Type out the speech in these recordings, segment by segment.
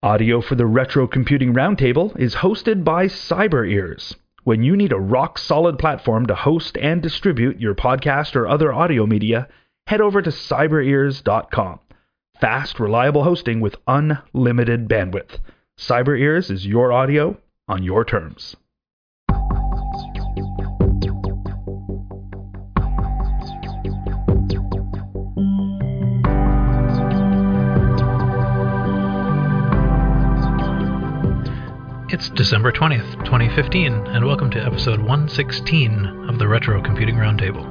Audio for the Retro Computing Roundtable is hosted by CyberEars. When you need a rock-solid platform to host and distribute your podcast or other audio media, head over to cyberears.com. Fast, reliable hosting with unlimited bandwidth. CyberEars is your audio on your terms. It's December 20th, 2015, and welcome to episode 116 of the Retro Computing Roundtable.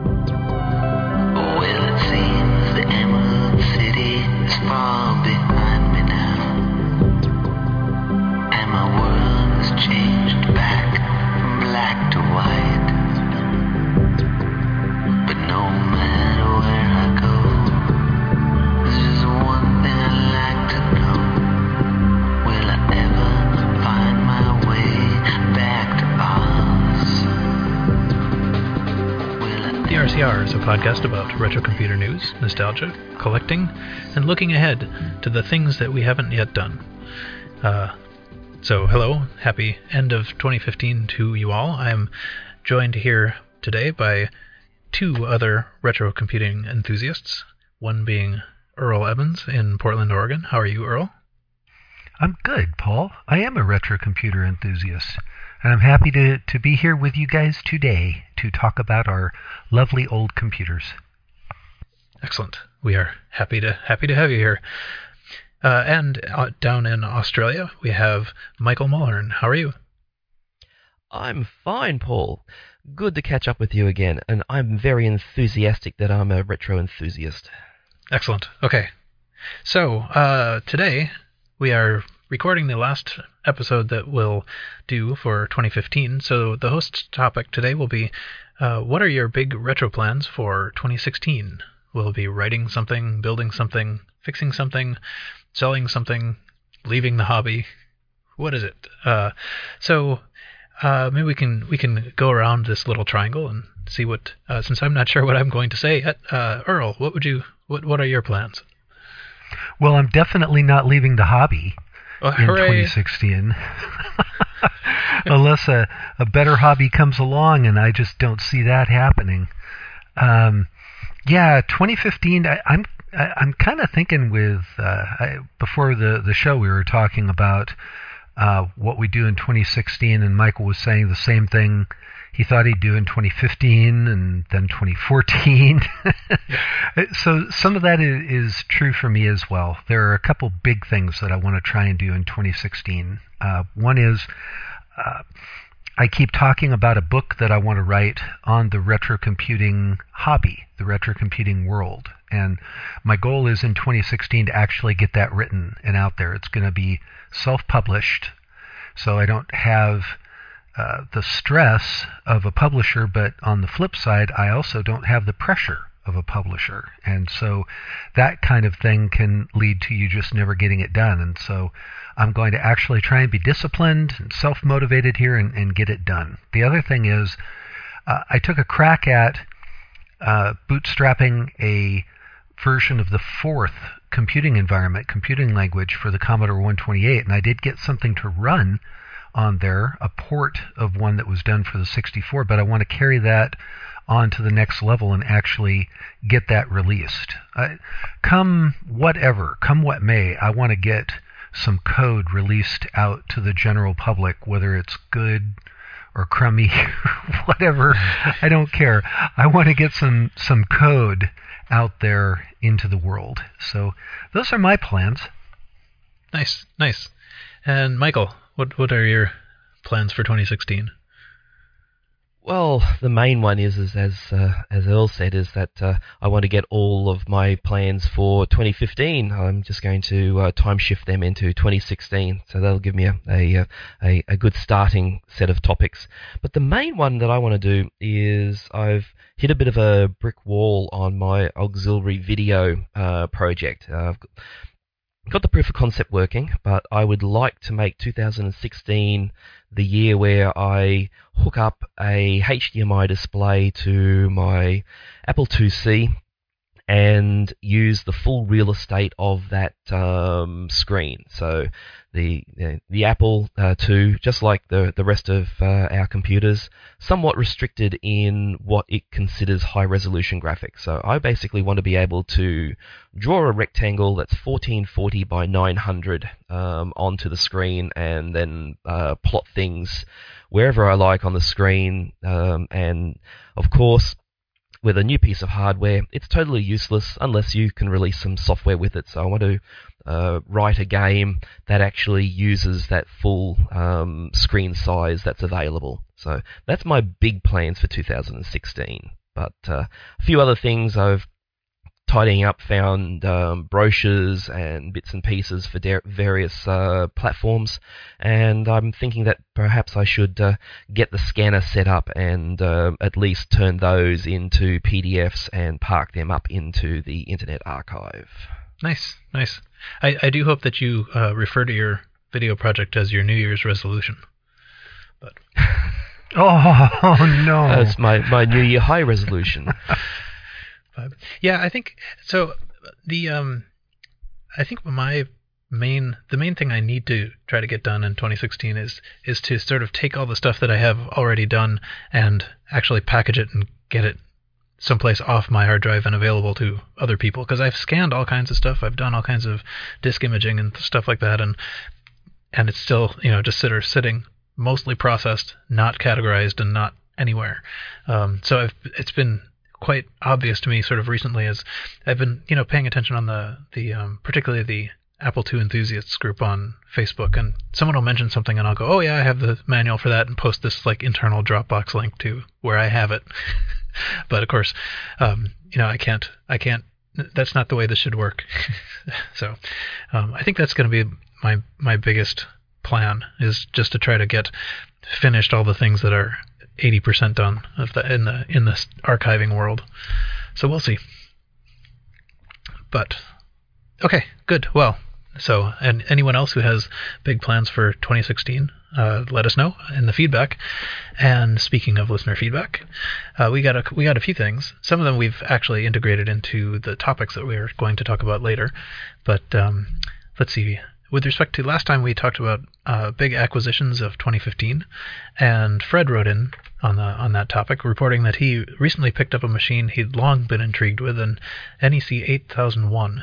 Well, it seems the Emerald City is far behind me now, and my world has changed back from black to white. But no matter where I go, there's just one thing I'd like to know. Will I ever find my way back to Oz? The RCR is a podcast about retro computer news, nostalgia, collecting, and looking ahead to the things that we haven't yet done. So hello, happy end of 2015 to you all. I am joined here today by two other retro computing enthusiasts, one being Earl Evans in Portland, Oregon. How are you, Earl? I'm good, Paul. I am a retro computer enthusiast, and I'm happy to be here with you guys today to talk about our lovely old computers. Excellent. We are happy to have you here. And down in Australia, we have Michael Mulhern. How are you? I'm fine, Paul. Good to catch up with you again, and I'm very enthusiastic that I'm a retro enthusiast. Excellent. Okay. So, today we are recording the last episode that we'll do for 2015. So the host topic today will be, what are your big retro plans for 2016? We'll be writing something, building something, fixing something, selling something, leaving the hobby. What is it? So maybe we can go around this little triangle and see what. Since I'm not sure what I'm going to say yet, Earl, what are your plans? Well, I'm definitely not leaving the hobby in hooray. 2016. Unless a better hobby comes along, and I just don't see that happening. 2015, I'm kind of thinking with, before the show we were talking about what we do in 2016, and Michael was saying the same thing he thought he'd do in 2015 and then 2014. So some of that is true for me as well. There are a couple big things that I want to try and do in 2016. One is I keep talking about a book that I want to write on the retro computing hobby, the retro computing world. And my goal is in 2016 to actually get that written and out there. It's going to be self-published, so I don't have the stress of a publisher, but on the flip side, I also don't have the pressure of a publisher. And so that kind of thing can lead to you just never getting it done. And so I'm going to actually try and be disciplined and self-motivated here and get it done. The other thing is I took a crack at bootstrapping a version of the fourth computing language for the Commodore 128, and I did get something to run on there, a port of one that was done for the 64, but I want to carry that on to the next level and actually get that released. Come what may, I want to get some code released out to the general public, whether it's good or crummy, whatever, I don't care. I want to get some code out there into the world. So those are my plans. Nice. And Michael, what are your plans for 2016? Well, the main one is as Earl said, is that I want to get all of my plans for 2015. I'm just going to time shift them into 2016, so that'll give me a good starting set of topics. But the main one that I want to do is I've hit a bit of a brick wall on my auxiliary video project. I've got the proof of concept working, but I would like to make 2016 the year where I hook up a HDMI display to my Apple IIc and use the full real estate of that screen. So the Apple II, just like the rest of our computers, somewhat restricted in what it considers high-resolution graphics. So I basically want to be able to draw a rectangle that's 1440 by 900 onto the screen, and then plot things wherever I like on the screen. And of course, with a new piece of hardware, it's totally useless unless you can release some software with it. So I want to write a game that actually uses that full screen size that's available. So that's my big plans for 2016. But a few other things I've tidying up, found brochures and bits and pieces for various platforms, and I'm thinking that perhaps I should get the scanner set up and at least turn those into PDFs and park them up into the Internet Archive. Nice. I do hope that you refer to your video project as your New Year's resolution. But oh no, that's my New Year high resolution. Yeah, I think so. I think the main thing I need to try to get done in 2016 is to sort of take all the stuff that I have already done and actually package it and get it someplace off my hard drive and available to other people, because I've scanned all kinds of stuff. I've done all kinds of disk imaging and stuff like that, and it's still, just sitting mostly processed, not categorized, and not anywhere. So it's been quite obvious to me sort of recently as I've been, paying attention on the particularly the Apple II enthusiasts group on Facebook, and someone will mention something and I'll go, oh yeah, I have the manual for that, and post this like internal Dropbox link to where I have it. But of course, I can't, that's not the way this should work. So I think that's going to be my biggest plan, is just to try to get finished all the things that are 80% done in the archiving world. So we'll see. But okay, good. Well, so, and anyone else who has big plans for 2016, let us know in the feedback. And speaking of listener feedback, we got a few things. Some of them we've actually integrated into the topics that we're going to talk about later. But let's see. With respect to last time, we talked about big acquisitions of 2015, and Fred wrote in on that topic, reporting that he recently picked up a machine he'd long been intrigued with, an NEC 8001.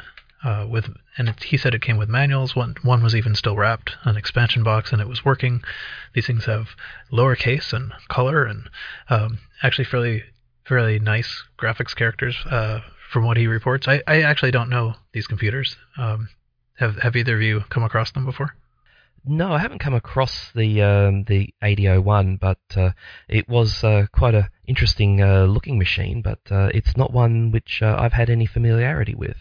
He said it came with manuals. One was even still wrapped, an expansion box, and it was working. These things have lowercase and color, and actually fairly nice graphics characters from what he reports. I actually don't know these computers. Have either of you come across them before? No, I haven't come across the 8001, but it was quite an interesting looking machine, but it's not one which I've had any familiarity with.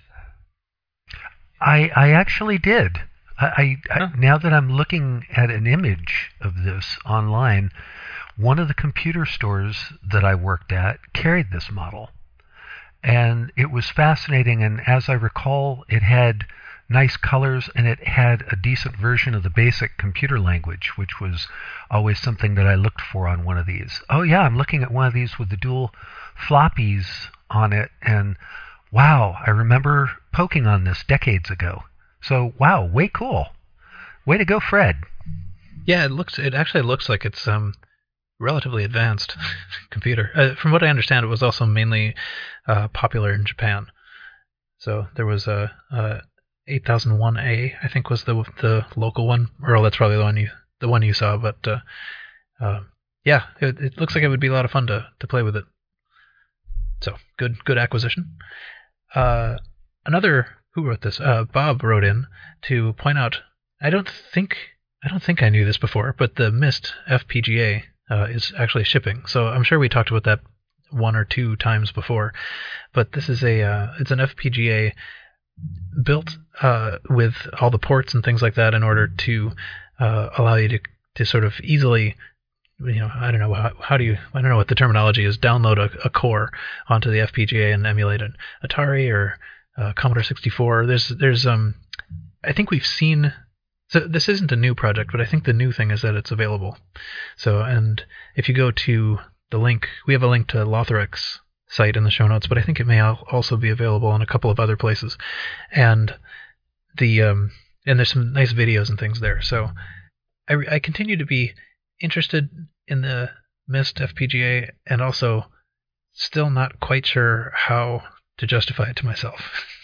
I actually did. Now that I'm looking at an image of this online, one of the computer stores that I worked at carried this model. And it was fascinating, and as I recall, it had nice colors, and it had a decent version of the BASIC computer language, which was always something that I looked for on one of these. Oh yeah, I'm looking at one of these with the dual floppies on it, and wow, I remember poking on this decades ago. So wow, way cool. Way to go, Fred. Yeah, it actually looks like it's relatively advanced computer. From what I understand, it was also mainly popular in Japan. So there was a 8001A, I think, was the local one. Earl, that's probably the one you saw. But yeah, it looks like it would be a lot of fun to play with it. So good acquisition. Another, who wrote this? Bob wrote in to point out. I don't think I knew this before, but the Myst FPGA is actually shipping. So I'm sure we talked about that one or two times before. But this is it's an FPGA built with all the ports and things like that in order to allow you to sort of easily, I don't know what the terminology is, download a core onto the FPGA and emulate an Atari or Commodore 64. There's I think we've seen. So this isn't a new project, but I think the new thing is that it's available. So, and if you go to the link, we have a link to Lothrics site in the show notes, but I think it may also be available in a couple of other places. And and there's some nice videos and things there. So I continue to be interested in the Myst FPGA, and also still not quite sure how to justify it to myself.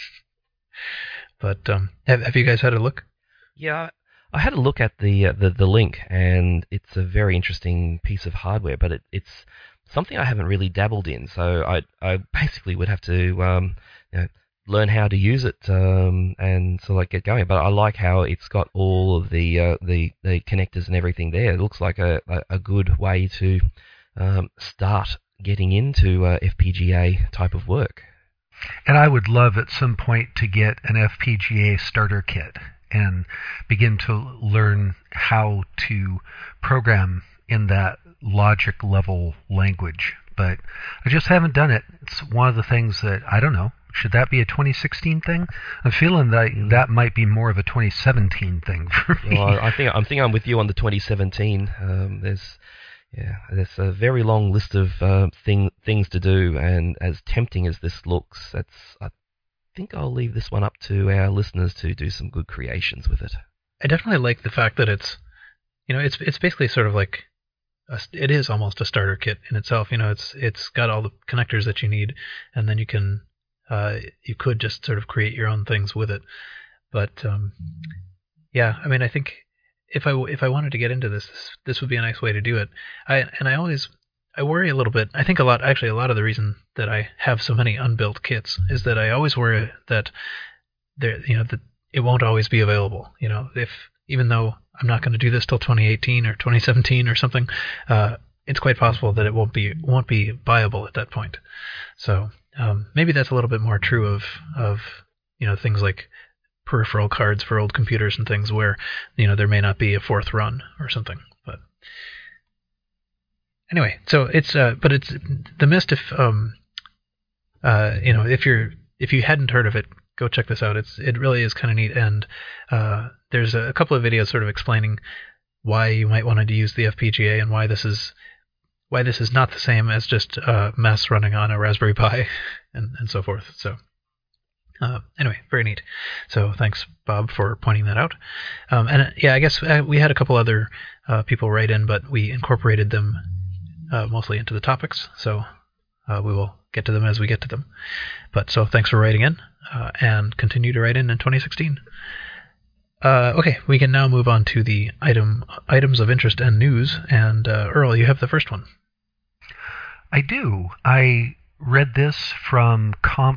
But have you guys had a look? Yeah, I had a look at the link, and it's a very interesting piece of hardware, but it's something I haven't really dabbled in. So I basically would have to learn how to use it and sort of get going. But I like how it's got all of the connectors and everything there. It looks like a good way to start getting into FPGA type of work. And I would love at some point to get an FPGA starter kit and begin to learn how to program in that logic level language. But I just haven't done it. It's one of the things that, I don't know, should that be a 2016 thing? I'm feeling that might be more of a 2017 thing for me. Well, I think I'm with you on the 2017. There's a very long list of things to do, and as tempting as this looks, I think I'll leave this one up to our listeners to do some good creations with it. I definitely like the fact that it's basically sort of like it is almost a starter kit in itself. It's got all the connectors that you need, and then you could just sort of create your own things with it. But I think if I wanted to get into this would be a nice way to do it. I worry a little bit. I think a lot of the reason that I have so many unbuilt kits is that I always worry that that it won't always be available. If even though I'm not going to do this till 2018 or 2017 or something, it's quite possible that it won't be viable at that point. So maybe that's a little bit more true of things like peripheral cards for old computers and things where there may not be a fourth run or something. But anyway, so it's the Myst. If you hadn't heard of it, go check this out. It really is kind of neat, and there's a couple of videos sort of explaining why you might want to use the FPGA and why this is not the same as just mess running on a Raspberry Pi and so forth. So anyway, very neat. So thanks, Bob, for pointing that out. I guess we had a couple other people write in, but we incorporated them mostly into the topics. So we will get to them as we get to them. But so thanks for writing in, and continue to write in 2016. Okay, we can now move on to the items of interest and news. And Earl, you have the first one. I do. I read this from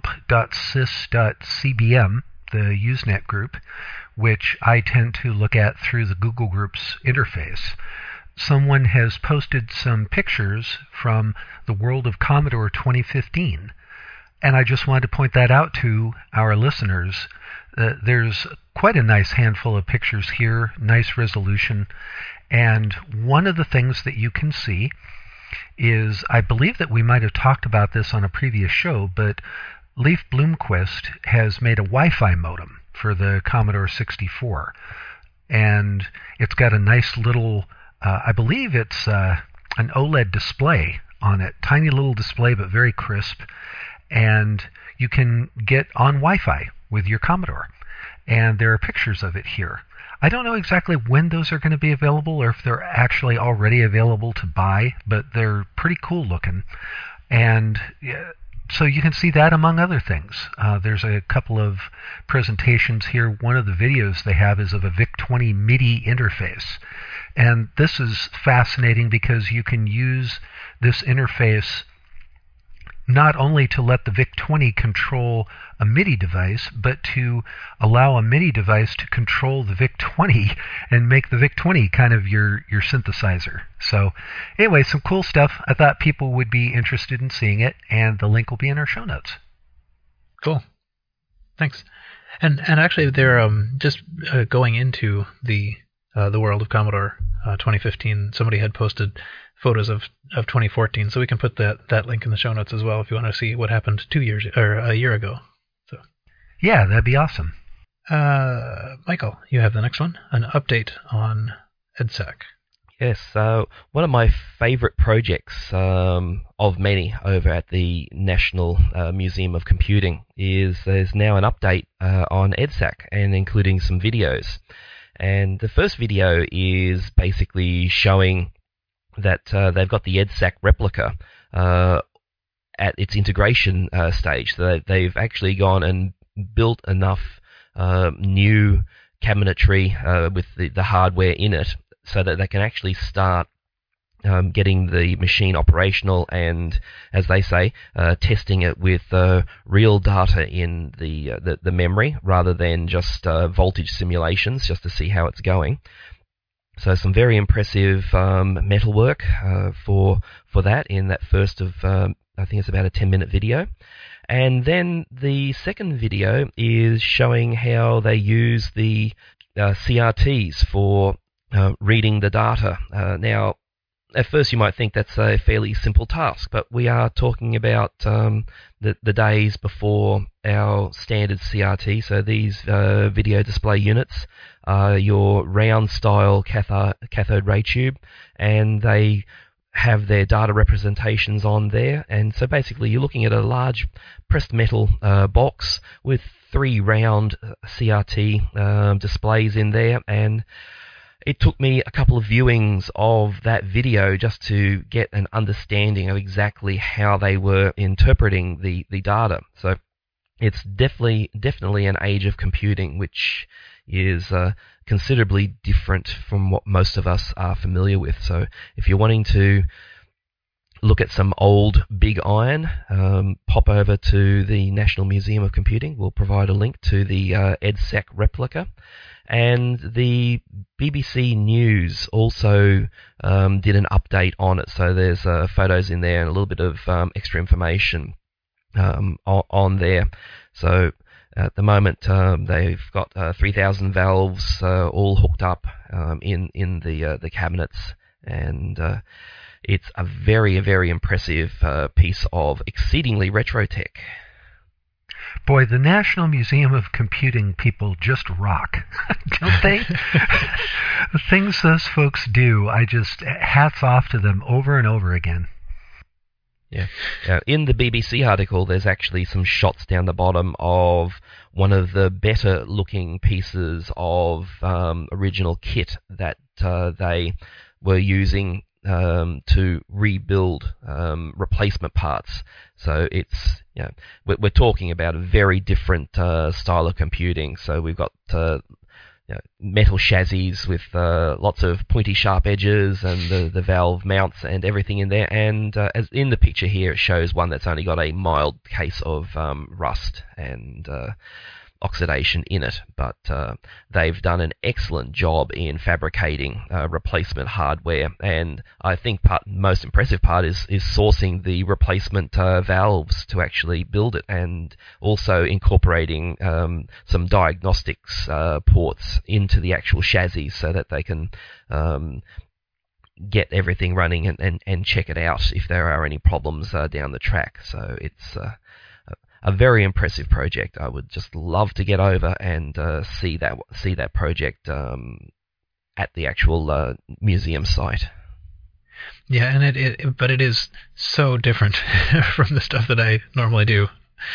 comp.sys.cbm, the Usenet group, which I tend to look at through the Google Groups interface. Someone has posted some pictures from the World of Commodore 2015, and I just wanted to point that out to our listeners. There's quite a nice handful of pictures here, nice resolution, and one of the things that you can see is, I believe that we might have talked about this on a previous show, but Leif Bloomquist has made a Wi-Fi modem for the Commodore 64, and it's got a nice little, I believe it's an OLED display on it, tiny little display but very crisp, and you can get on Wi-Fi with your Commodore, and there are pictures of it here. I don't know exactly when those are going to be available or if they're actually already available to buy, but they're pretty cool looking. And so you can see that among other things. There's a couple of presentations here. One of the videos they have is of a VIC-20 MIDI interface. And this is fascinating because you can use this interface not only to let the VIC-20 control a MIDI device, but to allow a MIDI device to control the VIC-20 and make the VIC-20 kind of your synthesizer. So anyway, some cool stuff. I thought people would be interested in seeing it, and the link will be in our show notes. Cool. Thanks. And actually, they're just going into the World of Commodore 2015. Somebody had posted photos of 2014, so we can put that link in the show notes as well if you want to see what happened 2 years or a year ago. So yeah, that'd be awesome. Michael, you have the next one, an update on EDSAC. Yes, one of my favourite projects of many over at the National Museum of Computing is there's now an update on EDSAC and including some videos. And the first video is basically showing that they've got the EDSAC replica at its integration stage. So they've actually gone and built enough new cabinetry with the hardware in it so that they can actually start getting the machine operational and, as they say, testing it with real data in the memory rather than just voltage simulations just to see how it's going. So some very impressive metalwork for that in that first of, I think it's about a 10-minute video. And then the second video is showing how they use the CRTs for reading the data. Now, at first you might think that's a fairly simple task, but we are talking about the days before our standard CRT. So these video display units are your round-style cathode ray tube, and they have their data representations on there. And so basically you're looking at a large pressed metal box with 3 round CRT displays in there, and it took me a couple of viewings of that video just to get an understanding of exactly how they were interpreting the data. So it's definitely an age of computing, which is considerably different from what most of us are familiar with. So if you're wanting to look at some old big iron, pop over to the National Museum of Computing. We'll provide a link to the EDSAC replica. And the BBC News also did an update on it. So there's photos in there and a little bit of extra information on there. So at the moment, they've got 3,000 valves all hooked up in the cabinets, and it's a very, very impressive piece of exceedingly retro tech. Boy, the National Museum of Computing people just rock, don't they? The things those folks do, I just hats off to them over and over again. Yeah. In the BBC article, there's actually some shots down the bottom of one of the better looking pieces of original kit that they were using to rebuild replacement parts. So it's, we're talking about a very different style of computing. So we've got metal chassis with lots of pointy sharp edges and the valve mounts and everything in there. And as in the picture here, it shows one that's only got a mild case of rust and oxidation in it, but they've done an excellent job in fabricating replacement hardware, and I think most impressive part is sourcing the replacement valves to actually build it, and also incorporating some diagnostics ports into the actual chassis so that they can get everything running and check it out if there are any problems down the track. So it's a very impressive project. I would just love to get over and see that project at the actual museum site. Yeah, and but it is so different from the stuff that I normally do.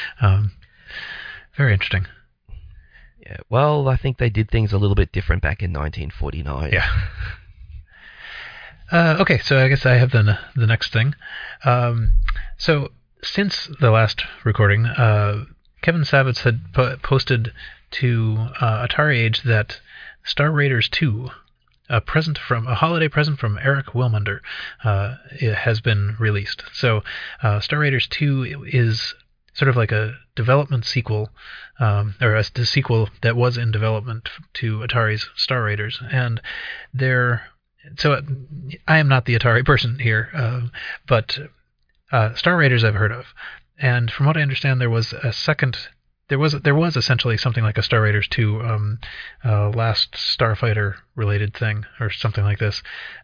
Very interesting. Yeah, well, I think they did things a little bit different back in 1949. Yeah. Okay, so I guess I have the next thing. So since the last recording, Kevin Savitz had posted to Atari Age that Star Raiders 2, a holiday present from Eric Wilmunder, it has been released. So Star Raiders 2 is sort of like a development sequel, or a sequel that was in development to Atari's Star Raiders, and so I am not the Atari person here, but Star Raiders I've heard of, and from what I understand, there was essentially something like a Star Raiders 2 Last Starfighter related thing or something like this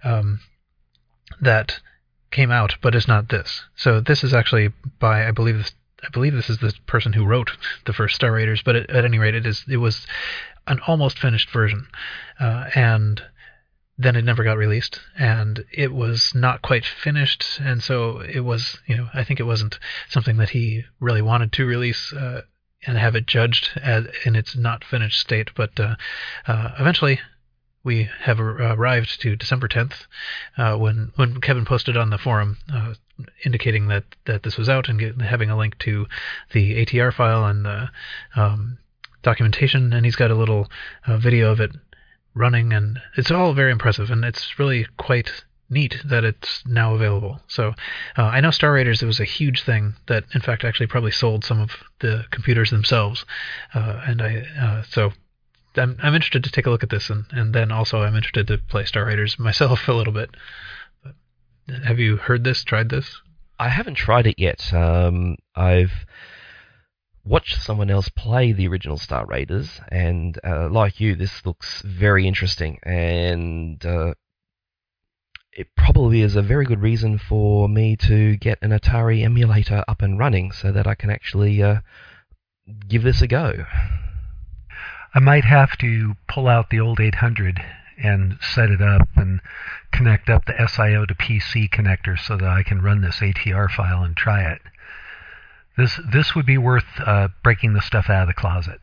that came out, but is not this. So this is actually by I believe this is the person who wrote the first Star Raiders, but at any rate, it was an almost finished version, and then it never got released, and it was not quite finished, and so it was, I think it wasn't something that he really wanted to release and have it judged in its not finished state. But eventually, we have arrived to December 10th, when Kevin posted on the forum indicating that this was out and having a link to the ATR file and the documentation, and he's got a little video of it running, and it's all very impressive, and it's really quite neat that it's now available. So I know Star Raiders, it was a huge thing that in fact actually probably sold some of the computers themselves, so I'm interested to take a look at this, and then also I'm interested to play Star Raiders myself a little bit. But have you heard this, tried this? I haven't tried it yet. I've watched someone else play the original Star Raiders, and like you, this looks very interesting, and it probably is a very good reason for me to get an Atari emulator up and running so that I can actually give this a go. I might have to pull out the old 800 and set it up and connect up the SIO to PC connector so that I can run this ATR file and try it. This would be worth breaking the stuff out of the closet.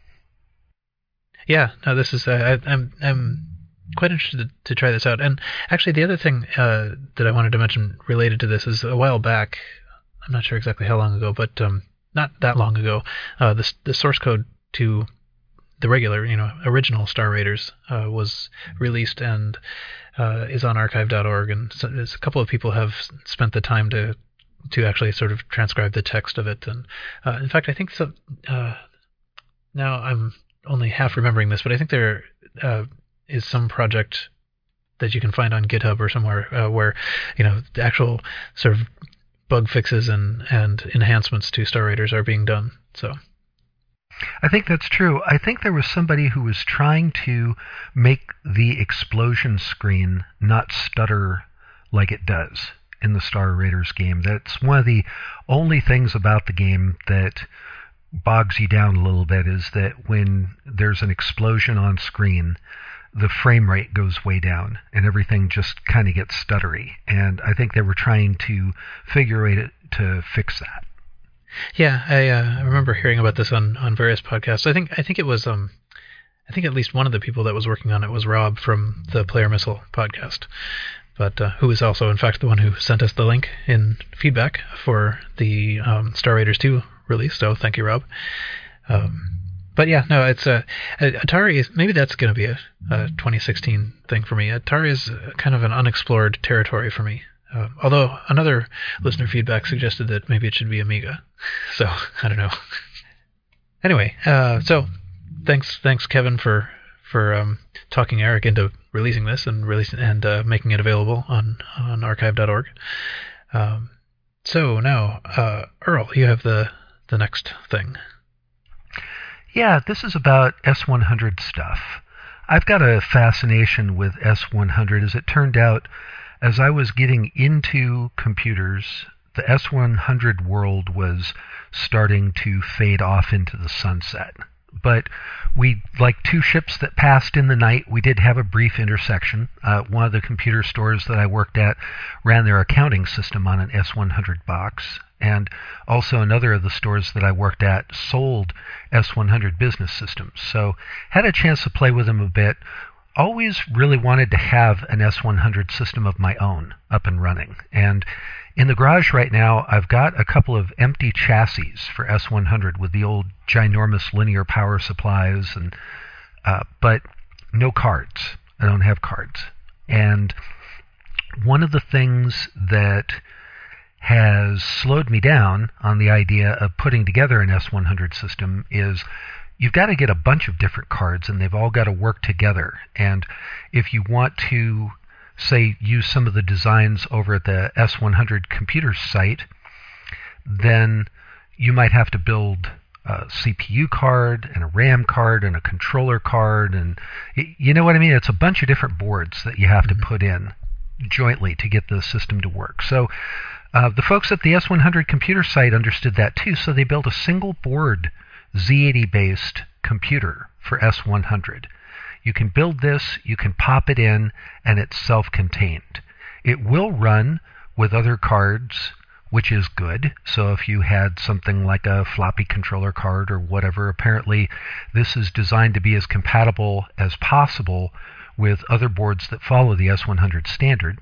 Yeah, no, this is I'm quite interested to try this out. And actually, the other thing that I wanted to mention related to this is a while back. I'm not sure exactly how long ago, but not that long ago. The source code to the regular, original Star Raiders was released and is on archive.org, and so a couple of people have spent the time to actually sort of transcribe the text of it. And in fact, I think so. Now I'm only half remembering this, but I think there is some project that you can find on GitHub or somewhere where the actual sort of bug fixes and enhancements to Star Raiders are being done. So I think that's true. I think there was somebody who was trying to make the explosion screen not stutter like it does in the Star Raiders game. That's one of the only things about the game that bogs you down a little bit, is that when there's an explosion on screen, the frame rate goes way down and everything just kind of gets stuttery. And I think they were trying to figure out to fix that. Yeah, I remember hearing about this on various podcasts. I think it was I think at least one of the people that was working on it was Rob from the Player Missile podcast, but who is also in fact the one who sent us the link in feedback for the Star Raiders 2 release. So thank you, Rob. But yeah, no, it's Atari is, maybe that's going to be a 2016 thing for me. Atari is kind of an unexplored territory for me. Although another listener feedback suggested that maybe it should be Amiga. So, I don't know. Anyway, so thanks Kevin for talking Eric into releasing this and making it available on archive.org. So now, Earl, you have the next thing. Yeah, this is about S100 stuff. I've got a fascination with S100. As it turned out, as I was getting into computers, the S100 world was starting to fade off into the sunset. But like two ships that passed in the night, we did have a brief intersection. One of the computer stores that I worked at ran their accounting system on an S100 box. And also another of the stores that I worked at sold S100 business systems. So had a chance to play with them a bit. Always really wanted to have an S100 system of my own up and running. And in the garage right now, I've got a couple of empty chassis for S100 with the old ginormous linear power supplies, and but no cards. I don't have cards. And one of the things that has slowed me down on the idea of putting together an S100 system is you've got to get a bunch of different cards, and they've all got to work together. And if you want to, say, use some of the designs over at the S100 computer site, then you might have to build a CPU card and a RAM card and a controller card, and you know what I mean? It's a bunch of different boards that you have to put in jointly to get the system to work. So the folks at the S100 computer site understood that too, so they built a single board Z80-based computer for S100. You can build this, you can pop it in, and it's self-contained. It will run with other cards, which is good. So if you had something like a floppy controller card or whatever, apparently this is designed to be as compatible as possible with other boards that follow the S100 standard.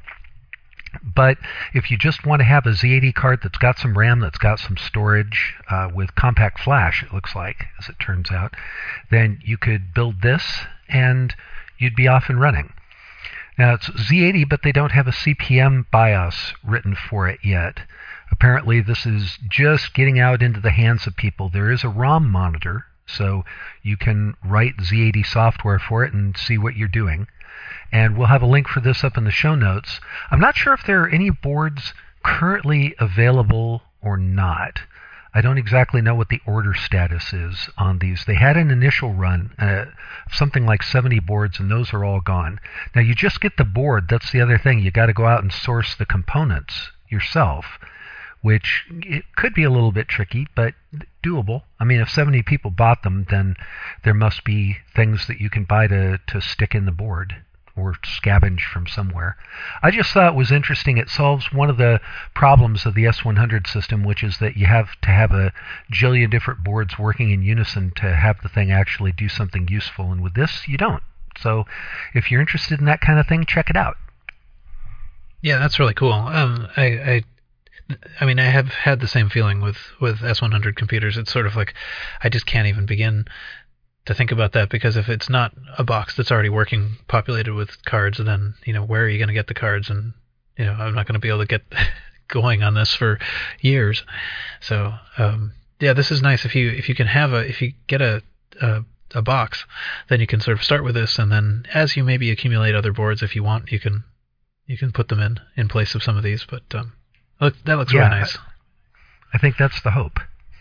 But if you just want to have a Z80 card that's got some RAM, that's got some storage with compact flash, it looks like, as it turns out, then you could build this and you'd be off and running. Now, it's Z80, but they don't have a CP/M BIOS written for it yet. Apparently, this is just getting out into the hands of people. There is a ROM monitor, so you can write Z80 software for it and see what you're doing. And we'll have a link for this up in the show notes. I'm not sure if there are any boards currently available or not. I don't exactly know what the order status is on these. They had an initial run of something like 70 boards, and those are all gone. Now, you just get the board. That's the other thing. You got to go out and source the components yourself, which it could be a little bit tricky, but doable. I mean, if 70 people bought them, then there must be things that you can buy to stick in the board or scavenge from somewhere. I just thought it was interesting. It solves one of the problems of the S100 system, which is that you have to have a jillion different boards working in unison to have the thing actually do something useful, and with this, you don't. So if you're interested in that kind of thing, check it out. Yeah, that's really cool. I mean, I have had the same feeling with S100 computers. It's sort of like I just can't even begin to think about that, because if it's not a box that's already working, populated with cards, then, where are you going to get the cards? And, I'm not going to be able to get going on this for years. So, yeah, this is nice. If you get a box, then you can sort of start with this, and then as you maybe accumulate other boards, if you want, you can put them in place of some of these. But that looks really nice. I think that's the hope.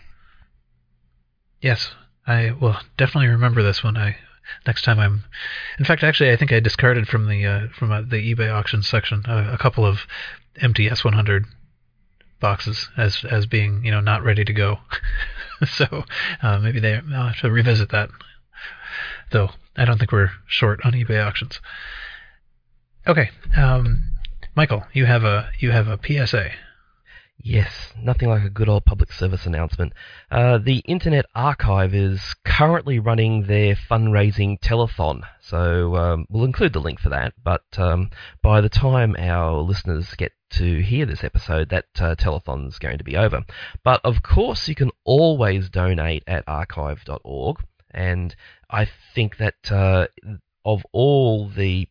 Yes. I will definitely remember this one. Next time I'm. In fact, actually, I think I discarded from the eBay auction section a couple of empty S100 boxes as being not ready to go. So maybe I'll have to revisit that. Though I don't think we're short on eBay auctions. Okay, Michael, you have a PSA. Yes, nothing like a good old public service announcement. The Internet Archive is currently running their fundraising telethon, so we'll include the link for that, but by the time our listeners get to hear this episode, that telethon is going to be over. But of course, you can always donate at archive.org, and I think that of all the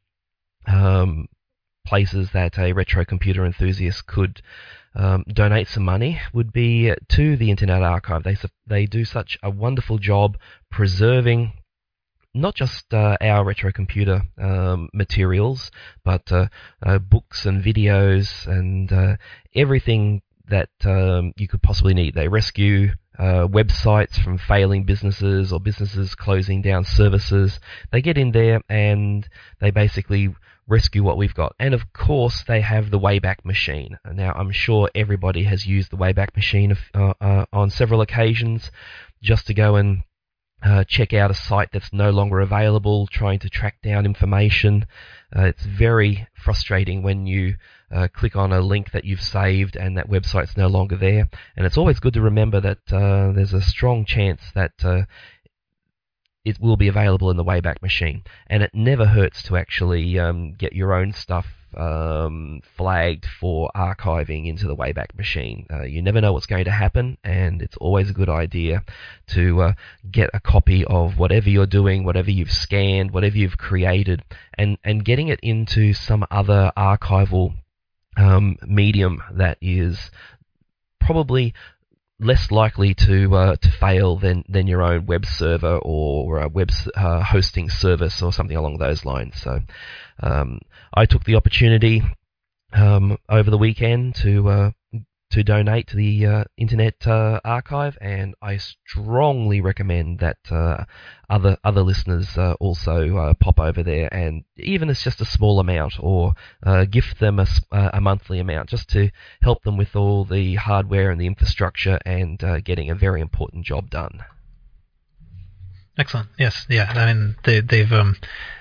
places that a retro computer enthusiast could donate some money would be to the Internet Archive. They do such a wonderful job preserving not just our retro computer materials, but books and videos and everything that you could possibly need. They rescue websites from failing businesses or businesses closing down services. They get in there and they basically rescue what we've got. And of course, they have the Wayback Machine. Now, I'm sure everybody has used the Wayback Machine on several occasions just to go and check out a site that's no longer available, trying to track down information. It's very frustrating when you click on a link that you've saved and that website's no longer there. And it's always good to remember that there's a strong chance that it will be available in the Wayback Machine. And it never hurts to actually get your own stuff flagged for archiving into the Wayback Machine. You never know what's going to happen, and it's always a good idea to get a copy of whatever you're doing, whatever you've scanned, whatever you've created, and getting it into some other archival medium that is probably less likely to fail than your own web server or a web hosting service or something along those lines. So I took the opportunity over the weekend to donate to the Internet Archive, and I strongly recommend that other listeners also pop over there, and even it's just a small amount, or gift them a monthly amount, just to help them with all the hardware and the infrastructure and getting a very important job done. Excellent. Yes. Yeah. I mean, they've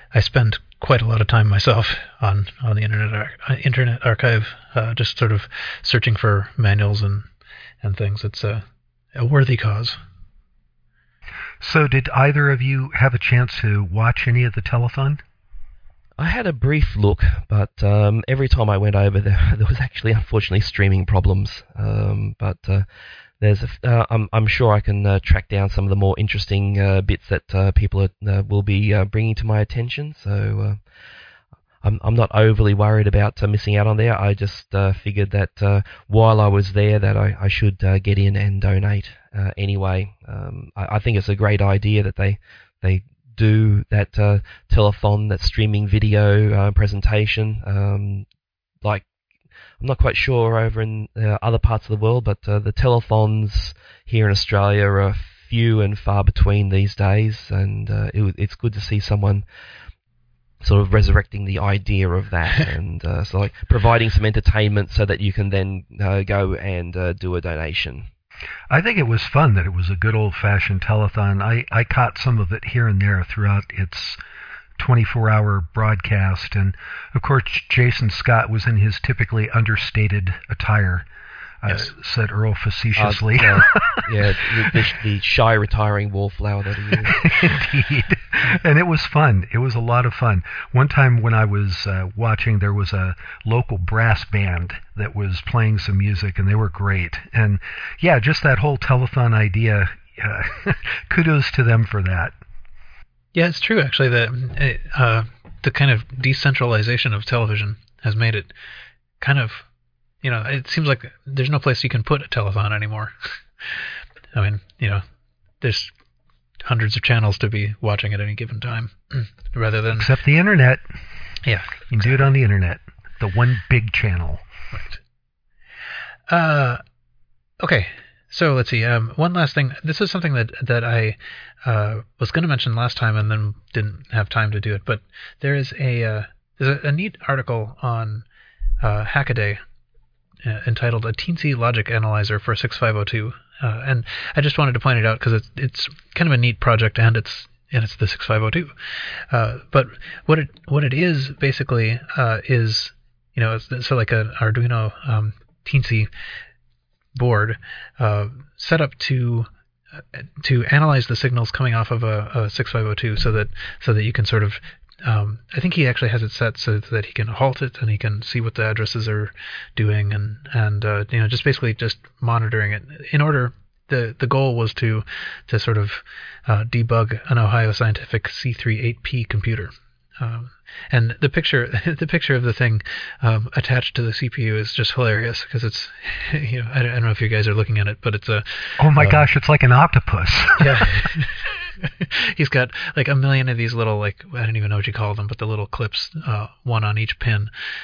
I spend quite a lot of time myself on the Internet Archive, just sort of searching for manuals and things. It's a worthy cause. So did either of you have a chance to watch any of the telethon? I had a brief look, but every time I went over there was actually, unfortunately, streaming problems. I'm sure I can track down some of the more interesting bits that people will be bringing to my attention. So I'm not overly worried about missing out on there. I just figured that while I was there, that I should get in and donate anyway. I think it's a great idea that they do that telethon, that streaming video presentation. I'm not quite sure over in other parts of the world, but the telethons here in Australia are few and far between these days, and it's good to see someone sort of resurrecting the idea of that, and so like providing some entertainment so that you can then go and do a donation. I think it was fun that it was a good old-fashioned telethon. I caught some of it here and there throughout its 24-hour broadcast, and of course Jason Scott was in his typically understated attire, yes. Said Earl facetiously. The shy retiring wallflower that he is. Indeed. And it was fun. It was a lot of fun. One time when I was watching, there was a local brass band that was playing some music, and they were great. And yeah, just that whole telethon idea, kudos to them for that. Yeah, it's true, actually, that the kind of decentralization of television has made it kind of, it seems like there's no place you can put a telethon anymore. I mean, there's hundreds of channels to be watching at any given time, rather than... Except the Internet. Yeah. You can do it on the Internet. The one big channel. Right. Okay. So let's see. One last thing. This is something that I was going to mention last time and then didn't have time to do it. But there is there's a neat article on Hackaday entitled "A Teensy Logic Analyzer for 6502," and I just wanted to point it out because it's kind of a neat project, and it's the 6502. But what it is basically is so like an Arduino Teensy board set up to analyze the signals coming off of a 6502 so that you can sort of I think he actually has it set so that he can halt it and he can see what the addresses are doing and just basically just monitoring it. In order, the goal was to sort of debug an Ohio Scientific C38P computer. And the picture of the thing attached to the CPU is just hilarious because it's, I don't know if you guys are looking at it, but it's a... Oh my gosh, it's like an octopus. Yeah. He's got like a million of these little, like, I don't even know what you call them, but the little clips, one on each pin.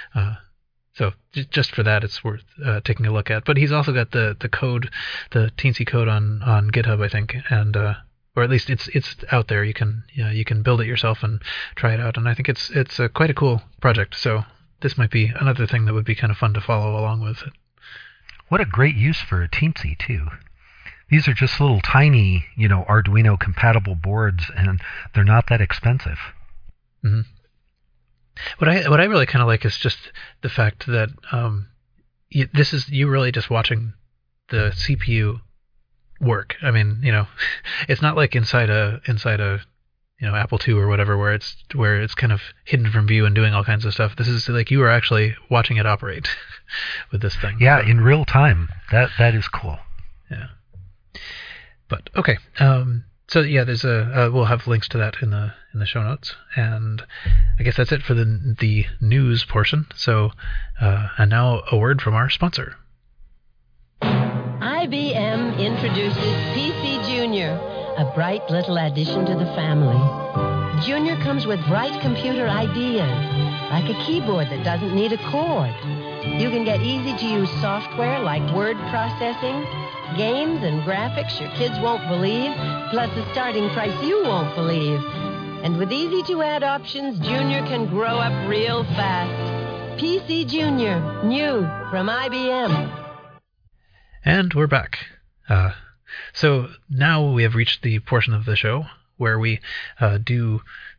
So just for that, it's worth taking a look at. But he's also got the code, the Teensy code on GitHub, I think, and... or at least it's out there. You can build it yourself and try it out. And I think it's quite a cool project. So this might be another thing that would be kind of fun to follow along with it. What a great use for a Teensy too. These are just little tiny, Arduino compatible boards, and they're not that expensive. Mm-hmm. What I really kind of like is just the fact that you really just watching the CPU work. I mean, it's not like inside a Apple II or whatever where it's kind of hidden from view and doing all kinds of stuff. This is like you are actually watching it operate with this thing. Yeah, so, in real time. That is cool. Yeah. But okay. So yeah, there's we'll have links to that in the show notes, and I guess that's it for the news portion. So and now a word from our sponsor. IBM introduces PC Junior, a bright little addition to the family. Junior comes with bright computer ideas, like a keyboard that doesn't need a cord. You can get easy-to-use software like word processing, games and graphics your kids won't believe, plus a starting price you won't believe. And with easy-to-add options, Junior can grow up real fast. PC Junior, new from IBM. And we're back. So now we have reached the portion of the show where we do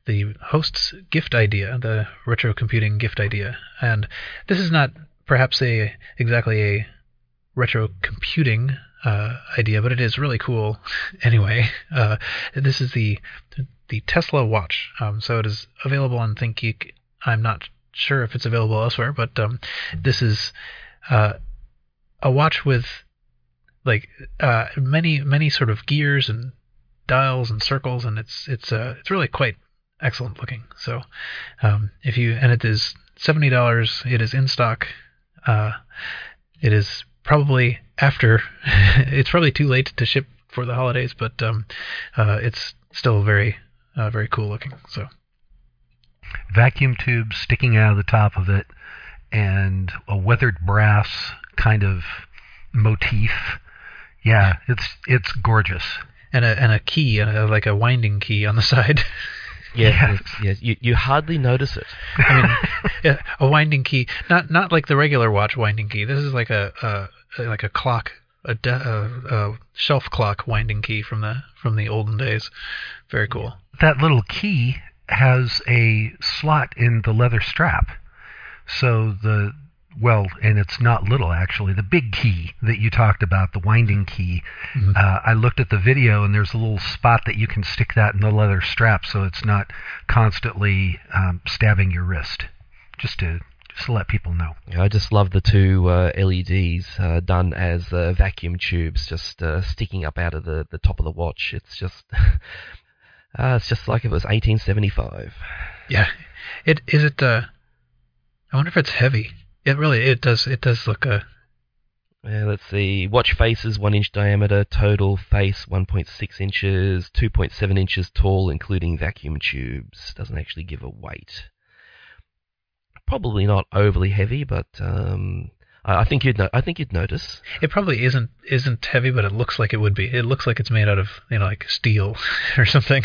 the host's gift idea, the retro computing gift idea. And this is not perhaps exactly a retro computing idea, but it is really cool anyway. This is the Tesla watch. So it is available on ThinkGeek. I'm not sure if it's available elsewhere, but this is a watch with like many sort of gears and dials and circles, and it's really quite excellent looking. So it is $70. It is in stock. It is probably it's probably too late to ship for the holidays, but it's still very cool looking. So vacuum tube sticking out of the top of it, and a weathered brass kind of motif. Yeah, it's gorgeous. And a key, like a winding key on the side. Yes. You hardly notice it. I mean, yeah, a winding key, not like the regular watch winding key. This is like a clock, a shelf clock winding key from the olden days. Very cool. That little key has a slot in the leather strap, so and it's not little actually. The big key that you talked about, the winding key, I looked at the video, and there's a little spot that you can stick that in the leather strap, so it's not constantly stabbing your wrist. Just to let people know. Yeah, I just love the two LEDs done as vacuum tubes, just sticking up out of the top of the watch. It's just like it was 1875. Yeah, I wonder if it's heavy. It does look let's see. Watch face is 1 inch diameter, total face 1.6 inches, 2.7 inches tall, including vacuum tubes. Doesn't actually give a weight. Probably not overly heavy, but I think you'd notice. It probably isn't heavy, but it looks like it would be. It looks like it's made out of like steel or something.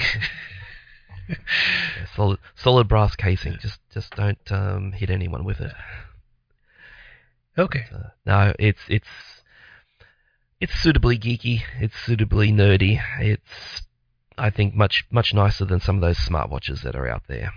Yeah, solid brass casing. Just don't hit anyone with it. Okay. No, it's suitably geeky. It's suitably nerdy. It's, I think, much nicer than some of those smartwatches that are out there.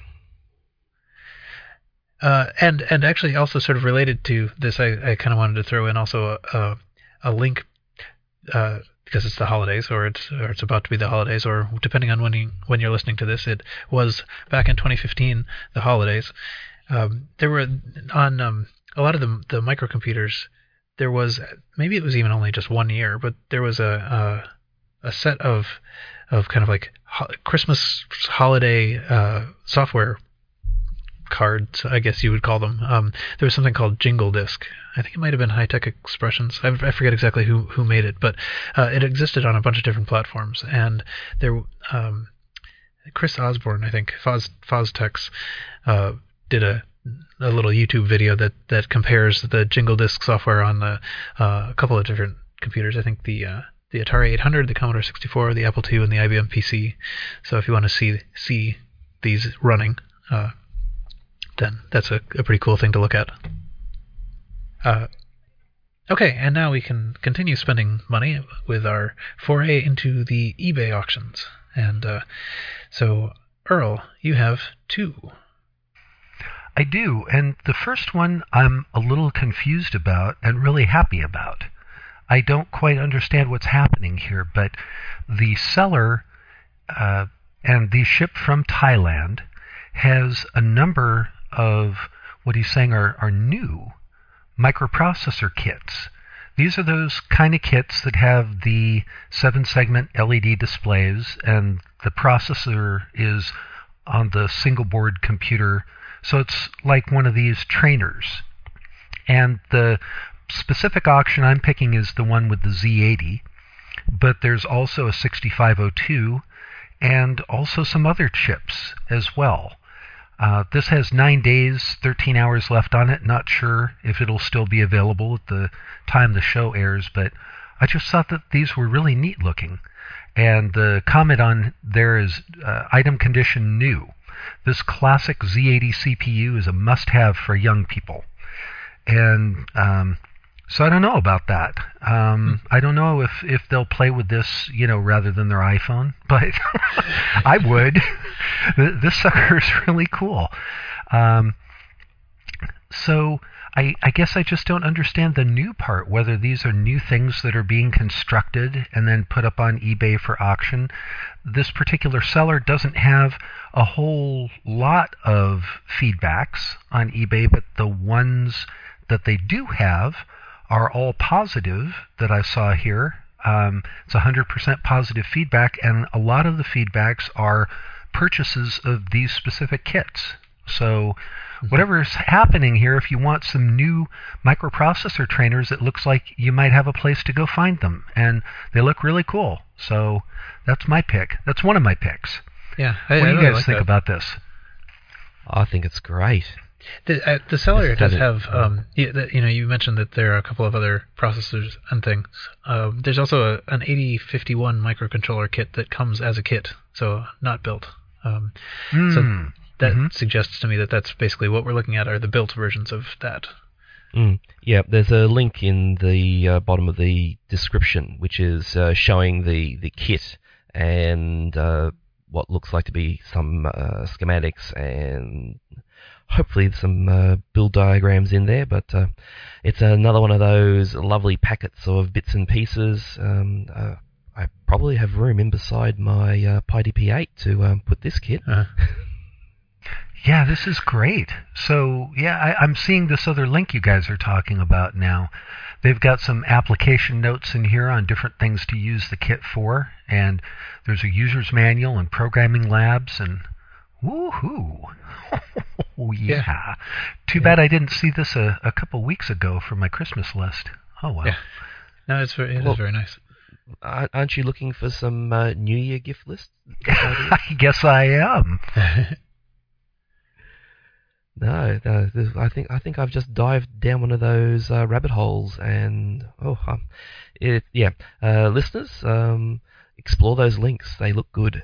And actually, also sort of related to this, I kind of wanted to throw in also a link because it's the holidays, or it's about to be the holidays, or depending on when you're listening to this, it was back in 2015, the holidays. There were on a lot of the microcomputers, there was, maybe it was even only just 1 year, but there was a set of kind of like Christmas holiday software cards, I guess you would call them. There was something called Jingle Disk. I think it might have been High Tech Expressions. I forget exactly who made it, but it existed on a bunch of different platforms. And there, Chris Osborne, I think, Foztex, did a little YouTube video that compares the Jingle Disk software on a couple of different computers. I think the Atari 800, the Commodore 64, the Apple II, and the IBM PC. So if you want to see these running, then that's a pretty cool thing to look at. Okay, and now we can continue spending money with our foray into the eBay auctions. And so, Earl, you have two. I do, and the first one I'm a little confused about and really happy about. I don't quite understand what's happening here, but the seller, and these shipped from Thailand, has a number of what he's saying are new microprocessor kits. These are those kind of kits that have the 7-segment LED displays, and the processor is on the single board computer. So it's like one of these trainers. And the specific auction I'm picking is the one with the Z80, but there's also a 6502 and also some other chips as well. This has 9 days, 13 hours left on it. Not sure if it'll still be available at the time the show airs, but I just thought that these were really neat looking. And the comment on there is item condition new. This classic Z80 CPU is a must-have for young people. And So I don't know about that. I don't know if they'll play with this, rather than their iPhone, but I would. This sucker is really cool. So I guess I just don't understand the new part, whether these are new things that are being constructed and then put up on eBay for auction. This particular seller doesn't have a whole lot of feedbacks on eBay, but the ones that they do have are all positive that I saw here. It's 100% positive feedback, and a lot of the feedbacks are purchases of these specific kits. So whatever's happening here, if you want some new microprocessor trainers, it looks like you might have a place to go find them, and they look really cool. So that's my pick. That's one of my picks. Yeah, what do you guys think about this? I think it's great. The seller does have, you mentioned that there are a couple of other processors and things. There's also an 8051 microcontroller kit that comes as a kit, so not built. So that suggests to me that that's basically what we're looking at are the built versions of that. Yeah, there's a link in the bottom of the description, which is showing the kit and what looks like to be some schematics and hopefully some build diagrams in there, but it's another one of those lovely packets of bits and pieces. I probably have room in beside my PyDP-8 to put this kit. Yeah, this is great. So, yeah, I'm seeing this other link you guys are talking about now. They've got some application notes in here on different things to use the kit for, and there's a user's manual and programming labs, and woohoo! Yeah. Too bad I didn't see this a couple weeks ago for my Christmas list. Oh, well. Yeah. No, it is very nice. Aren't you looking for some New Year gift lists? I guess I am. No, I think I've just dived down one of those rabbit holes, and listeners, explore those links. They look good.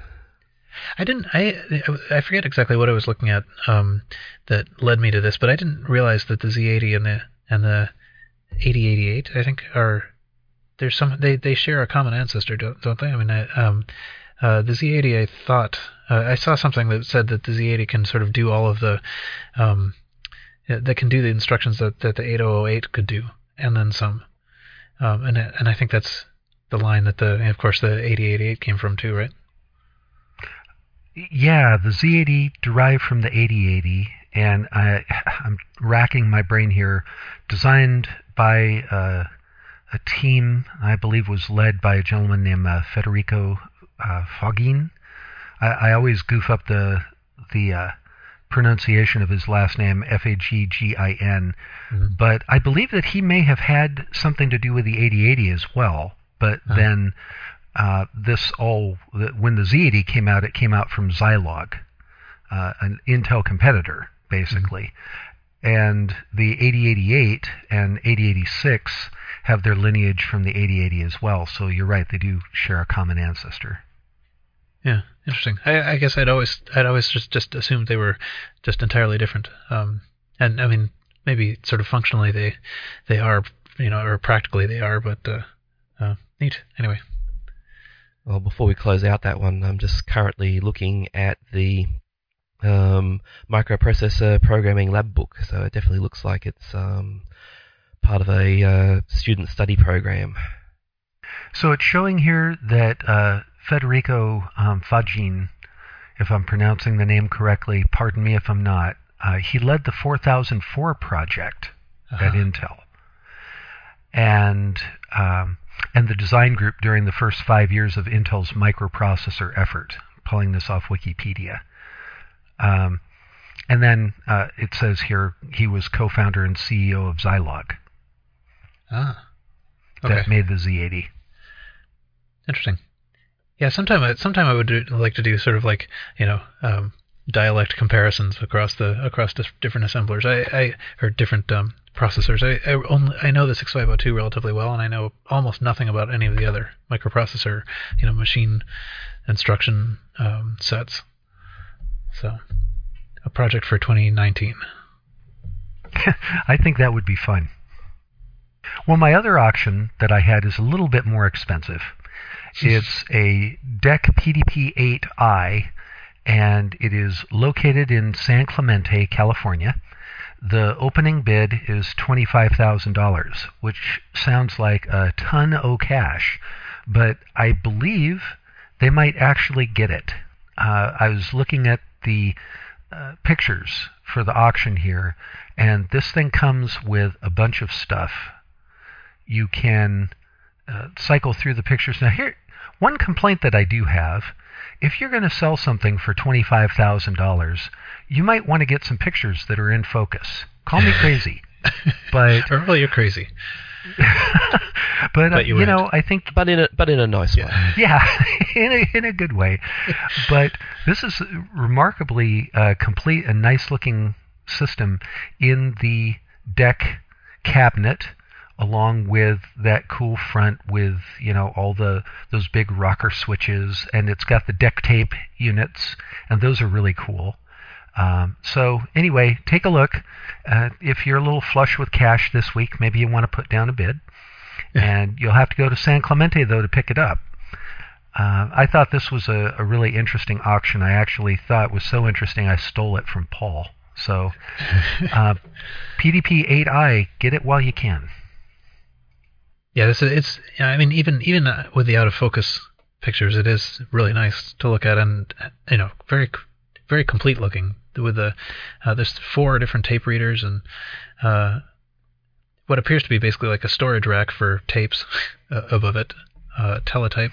I forget exactly what I was looking at that led me to this, but I didn't realize that the Z80 and the 8088, I think, they share a common ancestor, don't they? I mean, the Z80, I thought I saw something that said that the Z80 can sort of do all of the that can do the instructions that the 8008 could do, and then some. And I think that's the line that of course the 8088 came from too, right? Yeah, the Z80 derived from the 8080, and I'm racking my brain here. Designed by a team, I believe, was led by a gentleman named Federico Fagin. I always goof up the pronunciation of his last name, Fagin, but I believe that he may have had something to do with the 8080 as well. But then when the Z80 came out, it came out from Zilog, an Intel competitor, basically. And the 8088 and 8086 have their lineage from the 8080 as well. So you're right, they do share a common ancestor. Yeah, interesting. I guess I'd always just assumed they were just entirely different. And I mean, maybe sort of functionally they are, or practically they are, but neat. Anyway. Well, before we close out that one, I'm just currently looking at the microprocessor programming lab book, so it definitely looks like it's part of a student study program. So it's showing here that Federico Fagin, if I'm pronouncing the name correctly, pardon me if I'm not, he led the 4004 project at Intel. And the design group during the first 5 years of Intel's microprocessor effort, pulling this off Wikipedia. And then it says here he was co-founder and CEO of Zilog. Okay. That made the Z80. Interesting. Yeah, sometime I would like to do sort of like dialect comparisons across different assemblers. Or different processors. I know the 6502 relatively well, and I know almost nothing about any of the other microprocessor machine instruction sets. So, a project for 2019. I think that would be fun. Well, my other auction that I had is a little bit more expensive. It's a DEC PDP-8i, and it is located in San Clemente, California. The opening bid is $25,000, which sounds like a ton of cash, but I believe they might actually get it. I was looking at the pictures for the auction here, and this thing comes with a bunch of stuff. You can cycle through the pictures. Now, here, one complaint that I do have, if you're going to sell something for $25,000, you might want to get some pictures that are in focus. Call me crazy, but well, you're crazy. but you know, I think, but in a nice way. Yeah, in a good way. But this is remarkably complete and nice looking system in the DEC cabinet, along with that cool front with, all those big rocker switches, and it's got the DEC tape units, and those are really cool. So anyway, take a look. If you're a little flush with cash this week, maybe you want to put down a bid, and you'll have to go to San Clemente though to pick it up. I thought this was a really interesting auction. I actually thought it was so interesting I stole it from Paul. So PDP-8i, get it while you can. Yeah, it's. I mean, even with the out of focus pictures, it is really nice to look at, and very, very complete looking. With there's 4 different tape readers and what appears to be basically like a storage rack for tapes above it, teletype.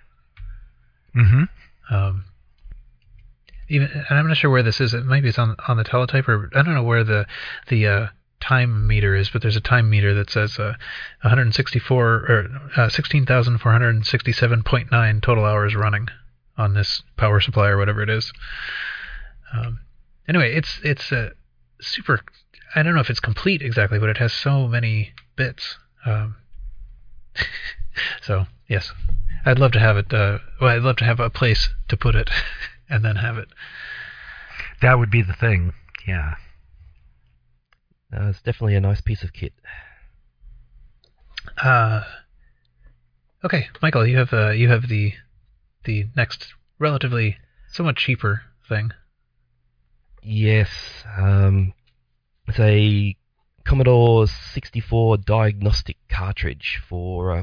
Mm-hmm. And I'm not sure where this is. Maybe it's on the teletype, or I don't know where the time meter is, but there's a time meter that says 16,467.9 total hours running on this power supply or whatever it is. Anyway, it's super. I don't know if it's complete exactly, but it has so many bits. So yes, I'd love to have it. I'd love to have a place to put it, and then have it. That would be the thing. Yeah. It's definitely a nice piece of kit. Okay, Michael, you have the next relatively somewhat cheaper thing. Yes, it's a Commodore 64 diagnostic cartridge for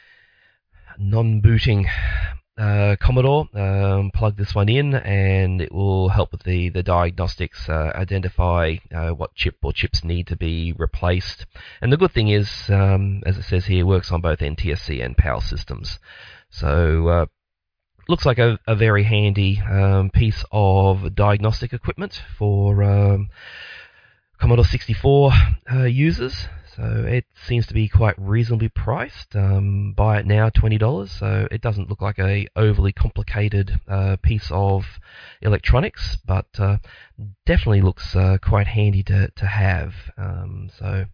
non-booting Commodore. Plug this one in, and it will help with the diagnostics, identify what chip or chips need to be replaced. And the good thing is, as it says here, it works on both NTSC and PAL systems. So looks like a very handy piece of diagnostic equipment for Commodore 64 users. So it seems to be quite reasonably priced. Buy it now, $20. So it doesn't look like a overly complicated piece of electronics, but definitely looks quite handy to have. So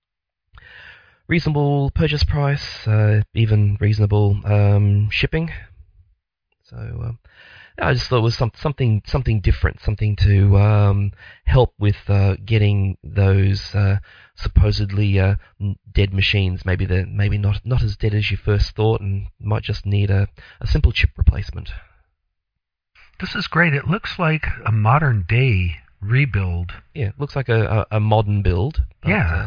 reasonable purchase price, even reasonable shipping. So I just thought it was something different, something to help with getting those supposedly dead machines. Maybe they're not as dead as you first thought, and might just need a simple chip replacement. This is great. It looks like a modern day rebuild. Yeah, it looks like a modern build. But, yeah.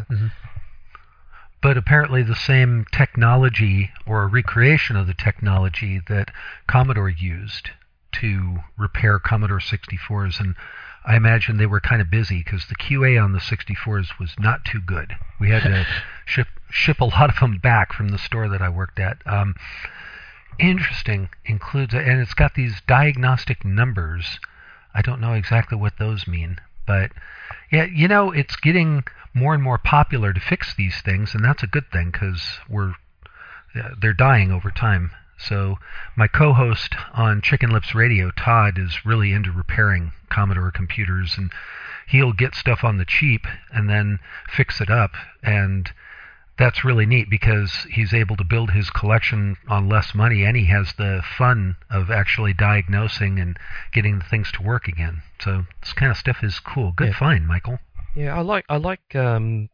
But apparently the same technology, or a recreation of the technology that Commodore used to repair Commodore 64s, and I imagine they were kind of busy because the QA on the 64s was not too good. We had to ship a lot of them back from the store that I worked at. Interesting, includes, and it's got these diagnostic numbers. I don't know exactly what those mean, but yeah, it's getting more and more popular to fix these things, and that's a good thing because they're dying over time. So my co-host on Chicken Lips Radio, Todd, is really into repairing Commodore computers, and he'll get stuff on the cheap and then fix it up, and that's really neat because he's able to build his collection on less money, and he has the fun of actually diagnosing and getting the things to work again. So this kind of stuff is cool. Good find, Michael. Yeah, I like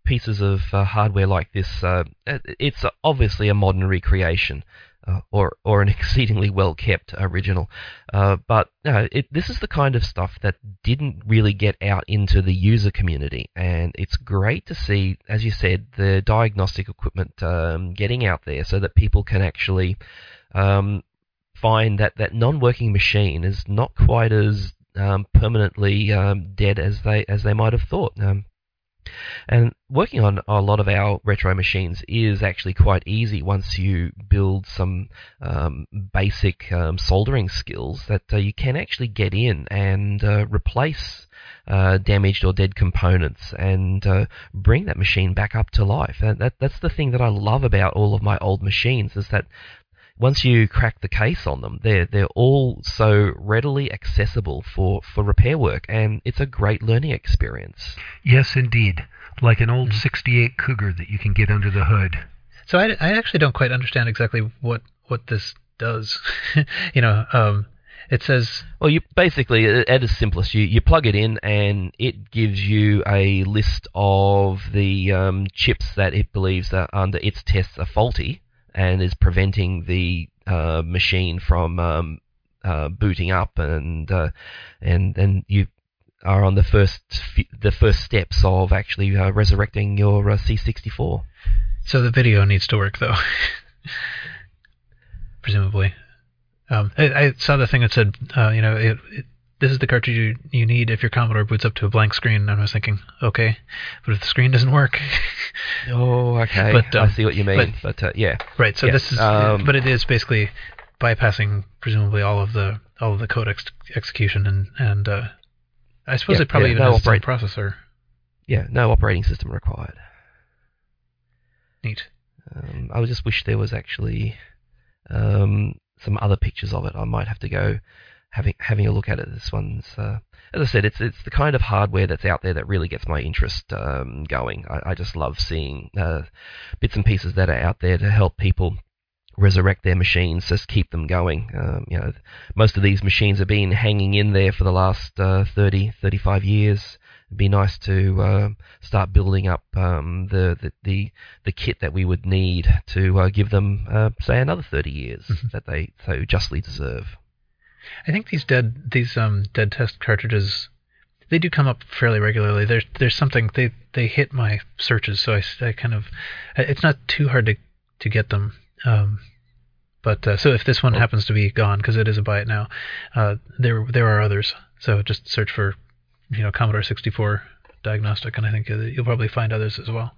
pieces of hardware like this, it's obviously a modern recreation. Or an exceedingly well-kept original. But this is the kind of stuff that didn't really get out into the user community, and it's great to see, as you said, the diagnostic equipment getting out there so that people can actually find that non-working machine is not quite as permanently dead as they might have thought. And working on a lot of our retro machines is actually quite easy once you build some basic soldering skills that you can actually get in and replace damaged or dead components and bring that machine back up to life. And that's the thing that I love about all of my old machines, is that once you crack the case on them, they're all so readily accessible for repair work, and it's a great learning experience. Yes, indeed. Like an old 68 Cougar that you can get under the hood. So I actually don't quite understand exactly what this does. It says... Well, you basically, at its simplest, you plug it in and it gives you a list of the chips that it believes that under its tests are faulty and is preventing the machine from booting up, and you are on the first steps of actually resurrecting your C64. So the video needs to work, though, presumably. I saw the thing that said, this is the cartridge you need if your Commodore boots up to a blank screen. And I was thinking, okay, but if the screen doesn't work... Oh, okay. But, I see what you mean. But yeah. Right. So this is, but it is basically bypassing presumably all of the code execution, and I suppose it probably even has its own processor. Yeah. No operating system required. Neat. I just wish there was actually some other pictures of it. I might have to go having a look at it. This one's, as I said, it's the kind of hardware that's out there that really gets my interest going. I just love seeing bits and pieces that are out there to help people resurrect their machines, just keep them going. Most of these machines have been hanging in there for the last 30, 35 years. It'd be nice to start building up the kit that we would need to give them, say, another 30 years that they so justly deserve. I think these dead test cartridges, they do come up fairly regularly. There's something they hit my searches, so I kind of, it's not too hard to get them. But so if this one happens to be gone, because it is a buy it now, there are others. So just search for Commodore 64 diagnostic, and I think you'll probably find others as well.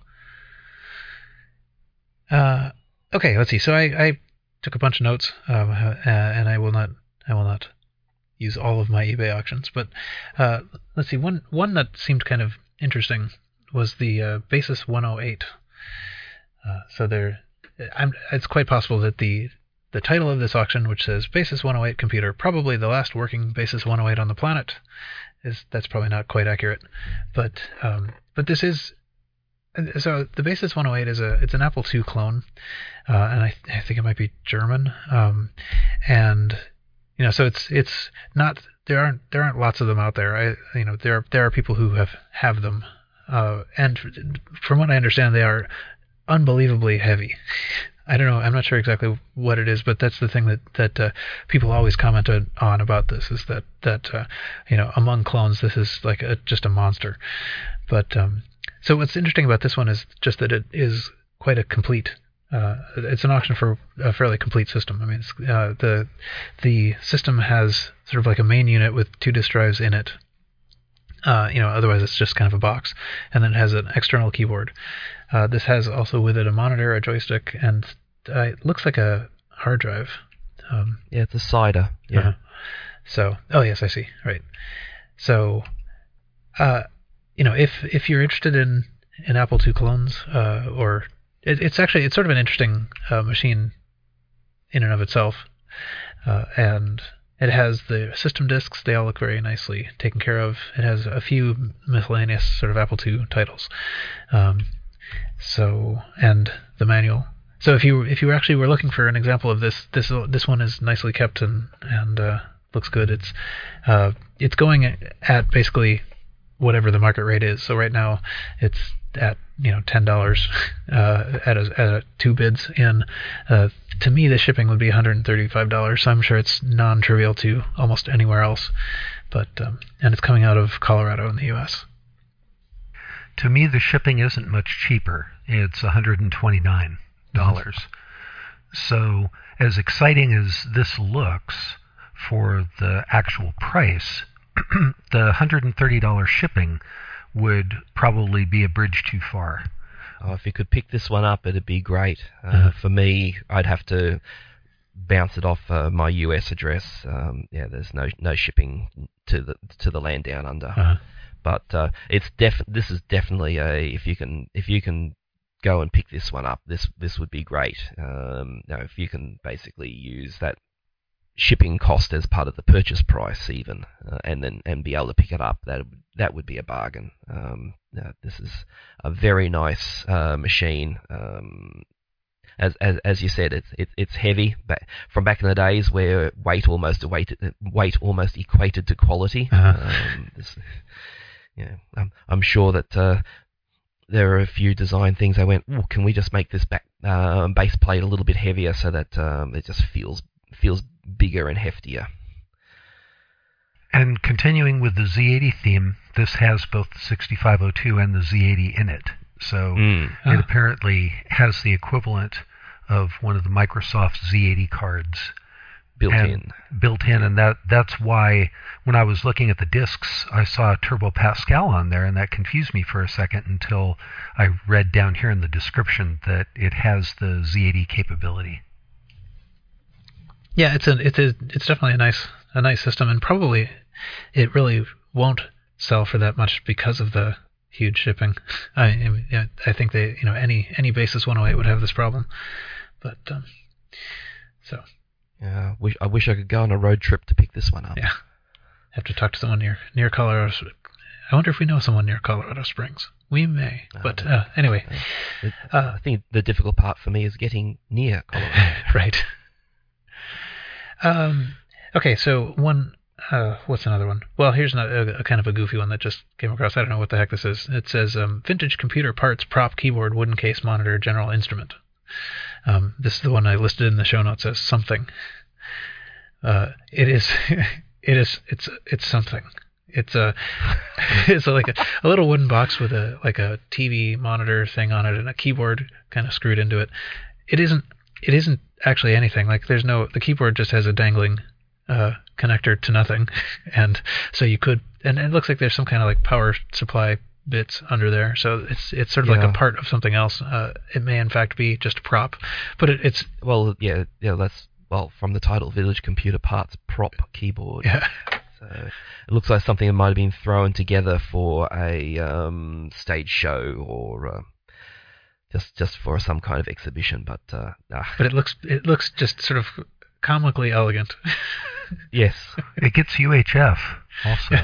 Okay, let's see. So I took a bunch of notes, and I will not use all of my eBay auctions, but let's see. One that seemed kind of interesting was the Basis 108. It's quite possible that the title of this auction, which says Basis 108 computer, probably the last working Basis 108 on the planet, that's probably not quite accurate, but this is. So the Basis 108 it's an Apple II clone, and I think it might be German, and so it's not, there aren't lots of them out there. There are people who have them, and from what I understand, they are unbelievably heavy. I don't know. I'm not sure exactly what it is, but that's the thing that people always comment on about this, is that among clones, this is like just a monster. But so what's interesting about this one is just that it is quite a complete. It's an auction for a fairly complete system. I mean, the system has sort of like a main unit with 2 disk drives in it. Otherwise it's just kind of a box, and then it has an external keyboard. This has also with it a monitor, a joystick, and it looks like a hard drive. Yeah, it's a SIDA. Yeah. So, oh yes, I see. Right. So, if you're interested in Apple II clones, or it's sort of an interesting machine in and of itself, and it has the system disks. They all look very nicely taken care of. It has a few miscellaneous sort of Apple II titles, and the manual. So if you actually were looking for an example of this one is nicely kept and looks good. It's going at basically whatever the market rate is. So right now it's at $10 at 2 bids in. To me, the shipping would be $135. So I'm sure it's non-trivial to almost anywhere else, but and it's coming out of Colorado in the U.S. To me, the shipping isn't much cheaper. It's $129. So, as exciting as this looks for the actual price, the $130 shipping would probably be a bridge too far. Oh, if you could pick this one up, it'd be great. For me, I'd have to bounce it off my US address. There's no shipping to the land down under. But this is definitely if you can go and pick this one up, this would be great. If you can basically use that shipping cost as part of the purchase price even, and be able to pick it up, that would be a bargain. This is a very nice machine. As you said, it's heavy, but from back in the days where weight almost equated to quality. I'm sure that there are a few design things I went, can we just make this base plate a little bit heavier so that it just feels bigger and heftier. And continuing with the Z80 theme, this has both the 6502 and the Z80 in it. So it apparently has the equivalent of one of the Microsoft Z80 cards built in, and that's why when I was looking at the discs, I saw Turbo Pascal on there, and that confused me for a second until I read down here in the description that it has the Z80 capability. Yeah, it's definitely a nice system, and probably it really won't sell for that much because of the huge shipping. I think they any Basis 108 would have this problem, but so. Yeah, I wish I could go on a road trip to pick this one up. Yeah, have to talk to someone near Colorado. I wonder if we know someone near Colorado Springs. We may, but anyway. I think the difficult part for me is getting near Colorado. Right. Okay, so what's another one? Well, here's a kind of a goofy one that just came across. I don't know what the heck this is. It says, vintage computer parts, prop, keyboard, wooden case, monitor, general instrument. This is the one I listed in the show notes as something. It's something. It's like a little wooden box with a TV monitor thing on it and a keyboard kind of screwed into it. It isn't actually anything. Like the keyboard just has a dangling connector to nothing, and so you could, and it looks like there's some kind of like power supply bits under there, so it's sort of like a part of something else. It may in fact be just a prop, but it's that's from the title, Village Computer Parts Prop Keyboard. Yeah. So it looks like something that might have been thrown together for a stage show or just for some kind of exhibition, but But it looks just sort of comically elegant. Yes. It gets UHF also.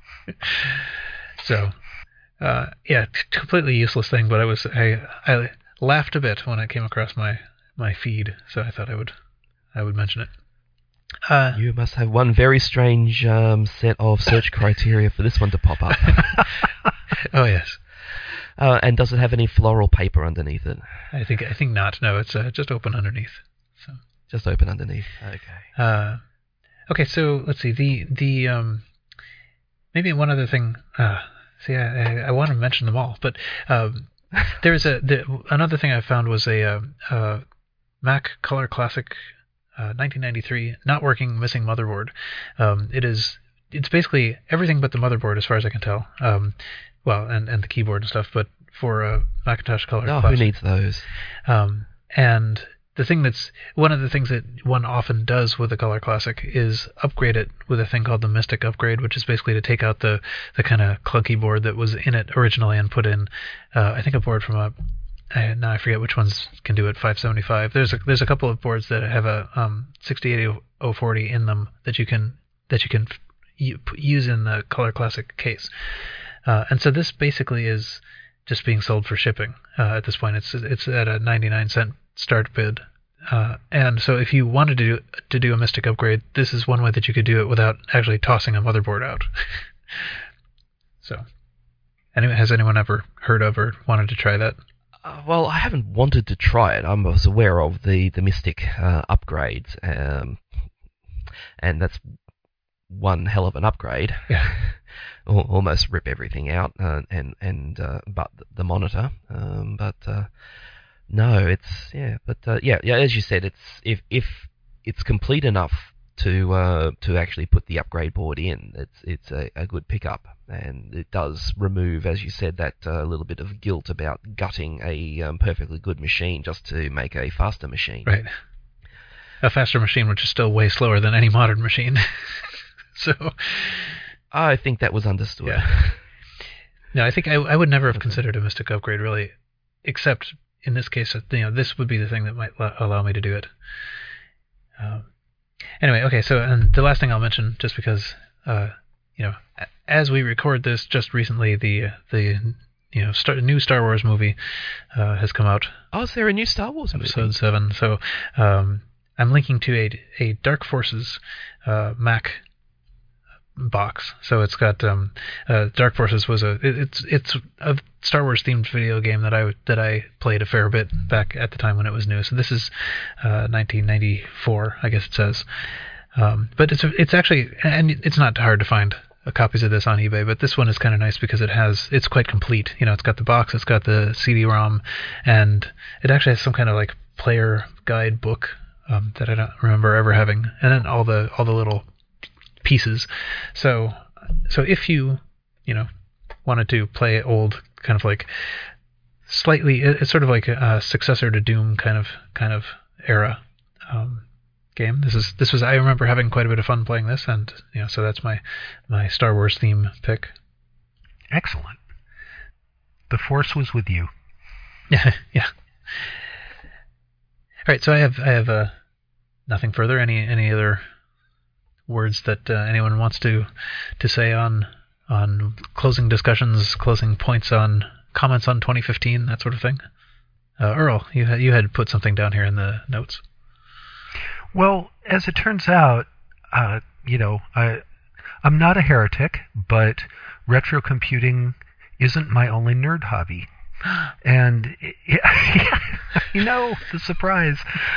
So, completely useless thing, but I laughed a bit when it came across my feed, so I thought I would mention it. You must have one very strange set of search criteria for this one to pop up. Oh yes. And does it have any floral paper underneath it? I think not. No, it's just open underneath. So just open underneath. Okay. Okay. So let's see. The maybe one other thing. I want to mention them all, but there's another thing I found was a Mac Color Classic 1993 not working, missing motherboard. It's basically everything but the motherboard as far as I can tell. And the keyboard and stuff, but for a Macintosh Color Classic. Who needs those? And one of the things that one often does with a Color Classic is upgrade it with a thing called the Mystic upgrade, which is basically to take out the kind of clunky board that was in it originally and put in, I think a board from now I forget which ones can do it, 575. There's a couple of boards that have a 68040 in them that you can use in the Color Classic case. And so this basically is just being sold for shipping at this point. It's at a 99-cent start bid. And so if you wanted to do a Mystic upgrade, this is one way that you could do it without actually tossing a motherboard out. So. Has anyone ever heard of or wanted to try that? Well, I haven't wanted to try it. I was aware of the Mystic upgrades, and that's one hell of an upgrade. Yeah. Almost rip everything out, but the monitor. No, it's as you said, it's if it's complete enough to actually put the upgrade board in, it's a good pickup, and it does remove, as you said, that little bit of guilt about gutting a perfectly good machine just to make a faster machine. Right. A faster machine, which is still way slower than any modern machine. So, I think that was understood. Yeah. No, I think I would never have considered a Mystic upgrade, really, except in this case, this would be the thing that might allow me to do it. Anyway, okay, so and the last thing I'll mention, just because, as we record this, just recently the new Star Wars movie has come out. Oh, is there a new Star Wars movie? Episode 7. So I'm linking to a Dark Forces Mac box. So it's got Dark Forces was it's a Star Wars themed video game that I played a fair bit back at the time when it was new. So this is 1994, I guess it says. But it's actually, and it's not hard to find copies of this on eBay, but this one is kind of nice because it's quite complete. It's got the box, it's got the CD-ROM, and it actually has some kind of like player guide book that I don't remember ever having, and then all the little pieces. So if you wanted to play old, kind of like slightly, it's sort of like a successor to Doom kind of era game. This was I remember having quite a bit of fun playing this, and so that's my Star Wars theme pick. Excellent. The Force was with you. Yeah. All right, so I have nothing further. Any other words that anyone wants to say on closing discussions, closing points, on comments on 2015, that sort of thing? Earl, you had put something down here in the notes. Well, as it turns out, I'm not a heretic, but retro computing isn't my only nerd hobby. And the surprise.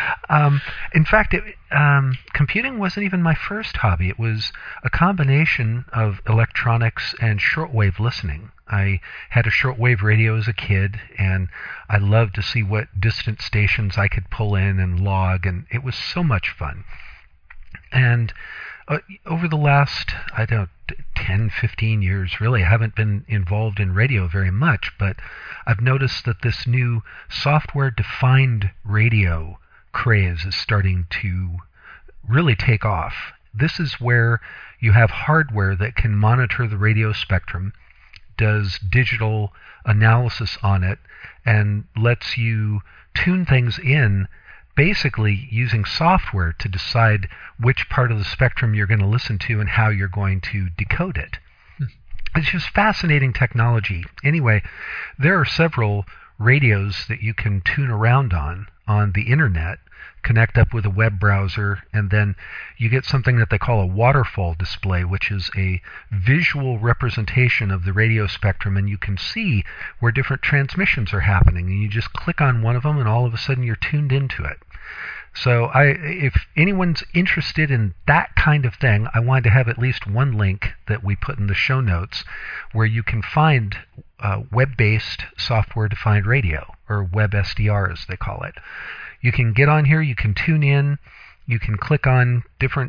In fact, computing wasn't even my first hobby. It was a combination of electronics and shortwave listening. I had a shortwave radio as a kid, and I loved to see what distant stations I could pull in and log, and it was so much fun. And over the last, 10, 15 years, really, I haven't been involved in radio very much, but I've noticed that this new software-defined radio craze is starting to really take off. This is where you have hardware that can monitor the radio spectrum, does digital analysis on it, and lets you tune things in, basically using software to decide which part of the spectrum you're going to listen to and how you're going to decode it. It's just fascinating technology. Anyway, there are several radios that you can tune around on the internet, connect up with a web browser, and then you get something that they call a waterfall display, which is a visual representation of the radio spectrum, and you can see where different transmissions are happening, and you just click on one of them, and all of a sudden you're tuned into it. So if anyone's interested in that kind of thing, I wanted to have at least one link that we put in the show notes where you can find web-based software-defined radio, or WebSDR as they call it. You can get on here, you can tune in, you can click on different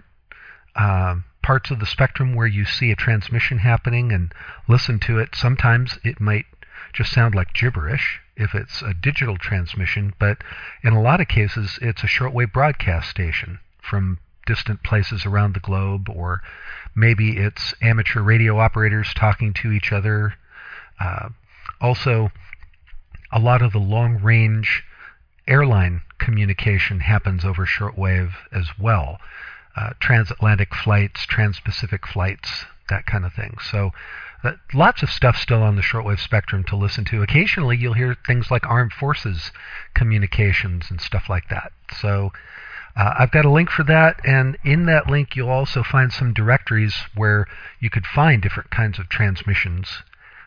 parts of the spectrum where you see a transmission happening and listen to it. Sometimes it might just sound like gibberish if it's a digital transmission, but in a lot of cases it's a shortwave broadcast station from distant places around the globe, or maybe it's amateur radio operators talking to each other. Also, a lot of the long-range airline communication happens over shortwave as well. Transatlantic flights, trans-Pacific flights, that kind of thing. So lots of stuff still on the shortwave spectrum to listen to. Occasionally you'll hear things like armed forces communications and stuff like that. So I've got a link for that, and in that link you'll also find some directories where you could find different kinds of transmissions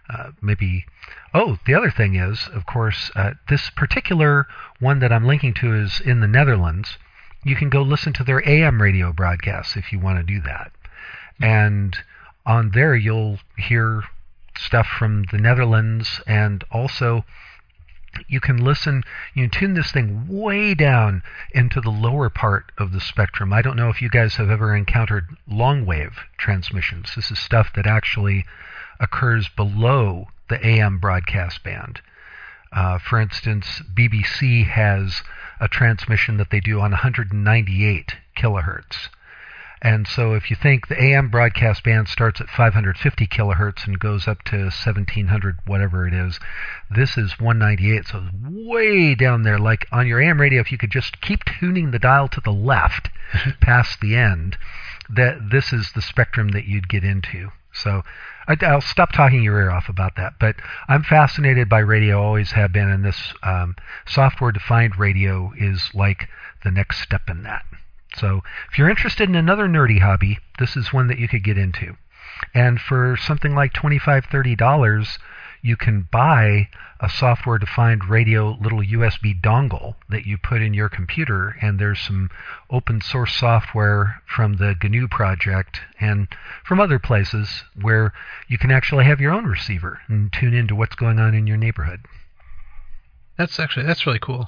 maybe. Oh, the other thing is, of course, this particular one that I'm linking to is in the Netherlands. You can go listen to their AM radio broadcasts if you want to do that. And on there, you'll hear stuff from the Netherlands, and also you can listen, you can tune this thing way down into the lower part of the spectrum. I don't know if you guys have ever encountered long wave transmissions. This is stuff that actually occurs below the AM broadcast band. For instance, BBC has a transmission that they do on 198 kilohertz. And so if you think the AM broadcast band starts at 550 kilohertz and goes up to 1700, whatever it is, this is 198, so it's way down there. Like on your AM radio, if you could just keep tuning the dial to the left past the end, that this is the spectrum that you'd get into. So I'll stop talking your ear off about that. But I'm fascinated by radio, always have been, and this software-defined radio is like the next step in that. So if you're interested in another nerdy hobby, this is one that you could get into. And for something like $25, $30, you can buy a software-defined radio little USB dongle that you put in your computer, and there's some open source software from the GNU project and from other places where you can actually have your own receiver and tune into what's going on in your neighborhood. That's really cool.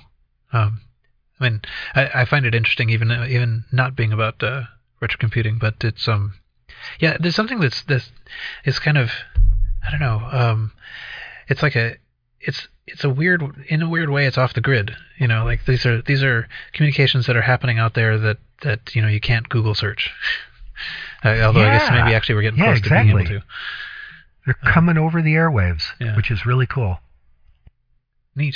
I mean, I find it interesting, even not being about retro computing, but it's yeah, there's something that's is kind of, I don't know, it's like it's a weird, in a weird way, it's off the grid. You know, like these are communications that are happening out there that you know you can't Google search. Although I guess maybe actually we're getting close to being able to. They're coming over the airwaves, which is really cool. Neat.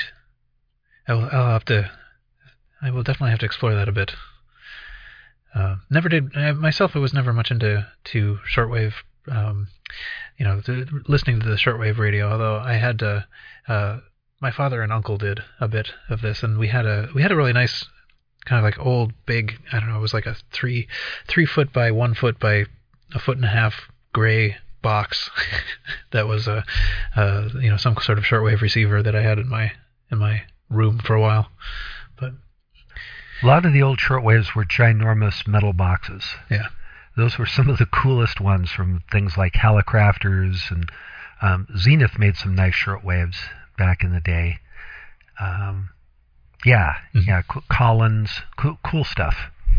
I will definitely have to explore that a bit. Never did myself. I was never much into shortwave. Listening to the shortwave radio. Although I had my father and uncle did a bit of this, and we had a really nice kind of like old big. I don't know. It was like a 3 foot by 1 foot by a foot and a half gray box that was some sort of shortwave receiver that I had in my room for a while, but. A lot of the old shortwaves were ginormous metal boxes. Yeah. Those were some of the coolest ones from things like Hallicrafters, and Zenith made some nice shortwaves back in the day. Collins, cool stuff.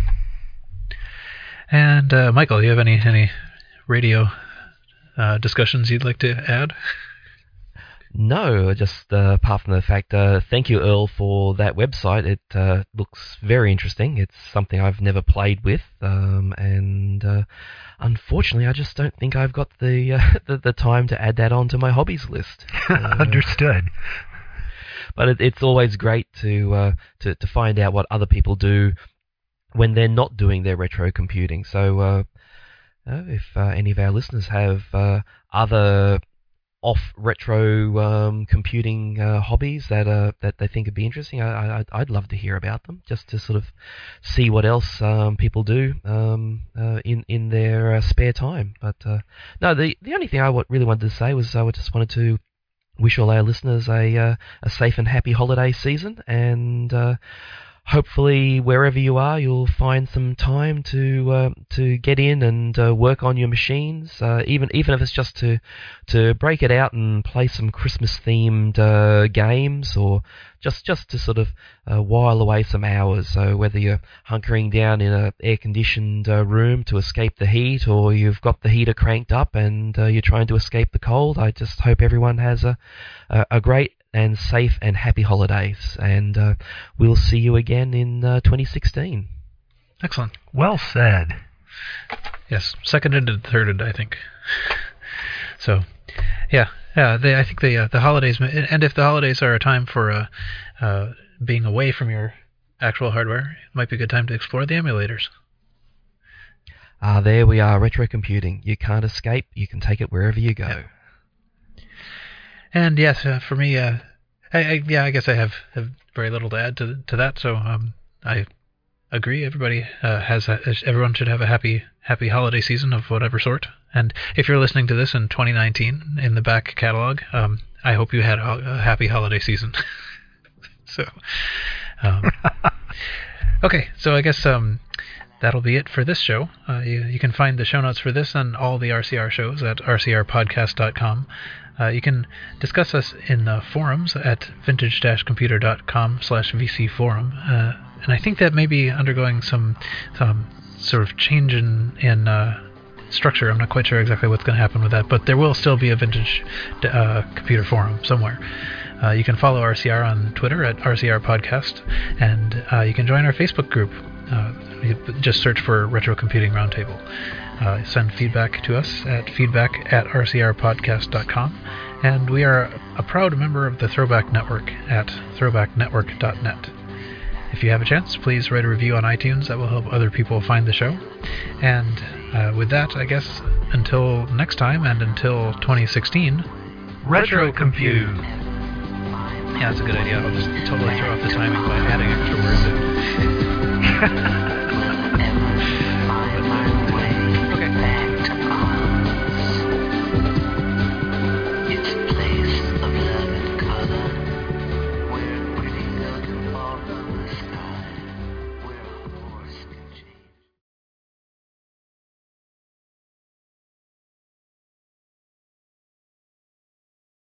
And Michael, do you have any radio discussions you'd like to add? No, just apart from the fact, thank you, Earl, for that website. It looks very interesting. It's something I've never played with, and unfortunately, I just don't think I've got the time to add that onto my hobbies list. Understood. But it's always great to find out what other people do when they're not doing their retro computing. So, if any of our listeners have other off retro computing hobbies that they think would be interesting, I'd love to hear about them, just to sort of see what else people do in their spare time. But no, the only thing I really wanted to say was I just wanted to wish all our listeners a safe and happy holiday season, and hopefully wherever you are, you'll find some time to get in and work on your machines, even if it's just to break it out and play some Christmas themed games, or just to sort of while away some hours. So whether you're hunkering down in an air conditioned room to escape the heat, or you've got the heater cranked up and you're trying to escape the cold, I just hope everyone has a great and safe and happy holidays, and we'll see you again in 2016. Excellent. Well said. Yes, seconded and thirded, I think. So, yeah. I think the holidays, and if the holidays are a time for being away from your actual hardware, it might be a good time to explore the emulators. There we are, retro computing. You can't escape. You can take it wherever you go. Yeah. And yes, for me, I guess I have very little to add to that. So I agree. Everybody everyone should have a happy holiday season of whatever sort. And if you're listening to this in 2019 in the back catalog, I hope you had a happy holiday season. So, okay, so I guess that'll be it for this show. You can find the show notes for this and all the RCR shows at rcrpodcast.com. You can discuss us in the forums at vintage-computer.com/vcforum. And I think that may be undergoing some sort of change in structure. I'm not quite sure exactly what's going to happen with that, but there will still be a Vintage Computer forum somewhere. You can follow RCR on Twitter at RCR Podcast, and you can join our Facebook group. Just search for Retro Computing Roundtable. Send feedback to us at feedback@rcrpodcast.com, and we are a proud member of the Throwback Network at throwbacknetwork.net. If you have a chance, please write a review on iTunes. That will help other people find the show. And with that, I guess, until next time and until 2016, Retro Compute. Yeah, that's a good idea. I'll just totally throw off the timing by adding extra words in.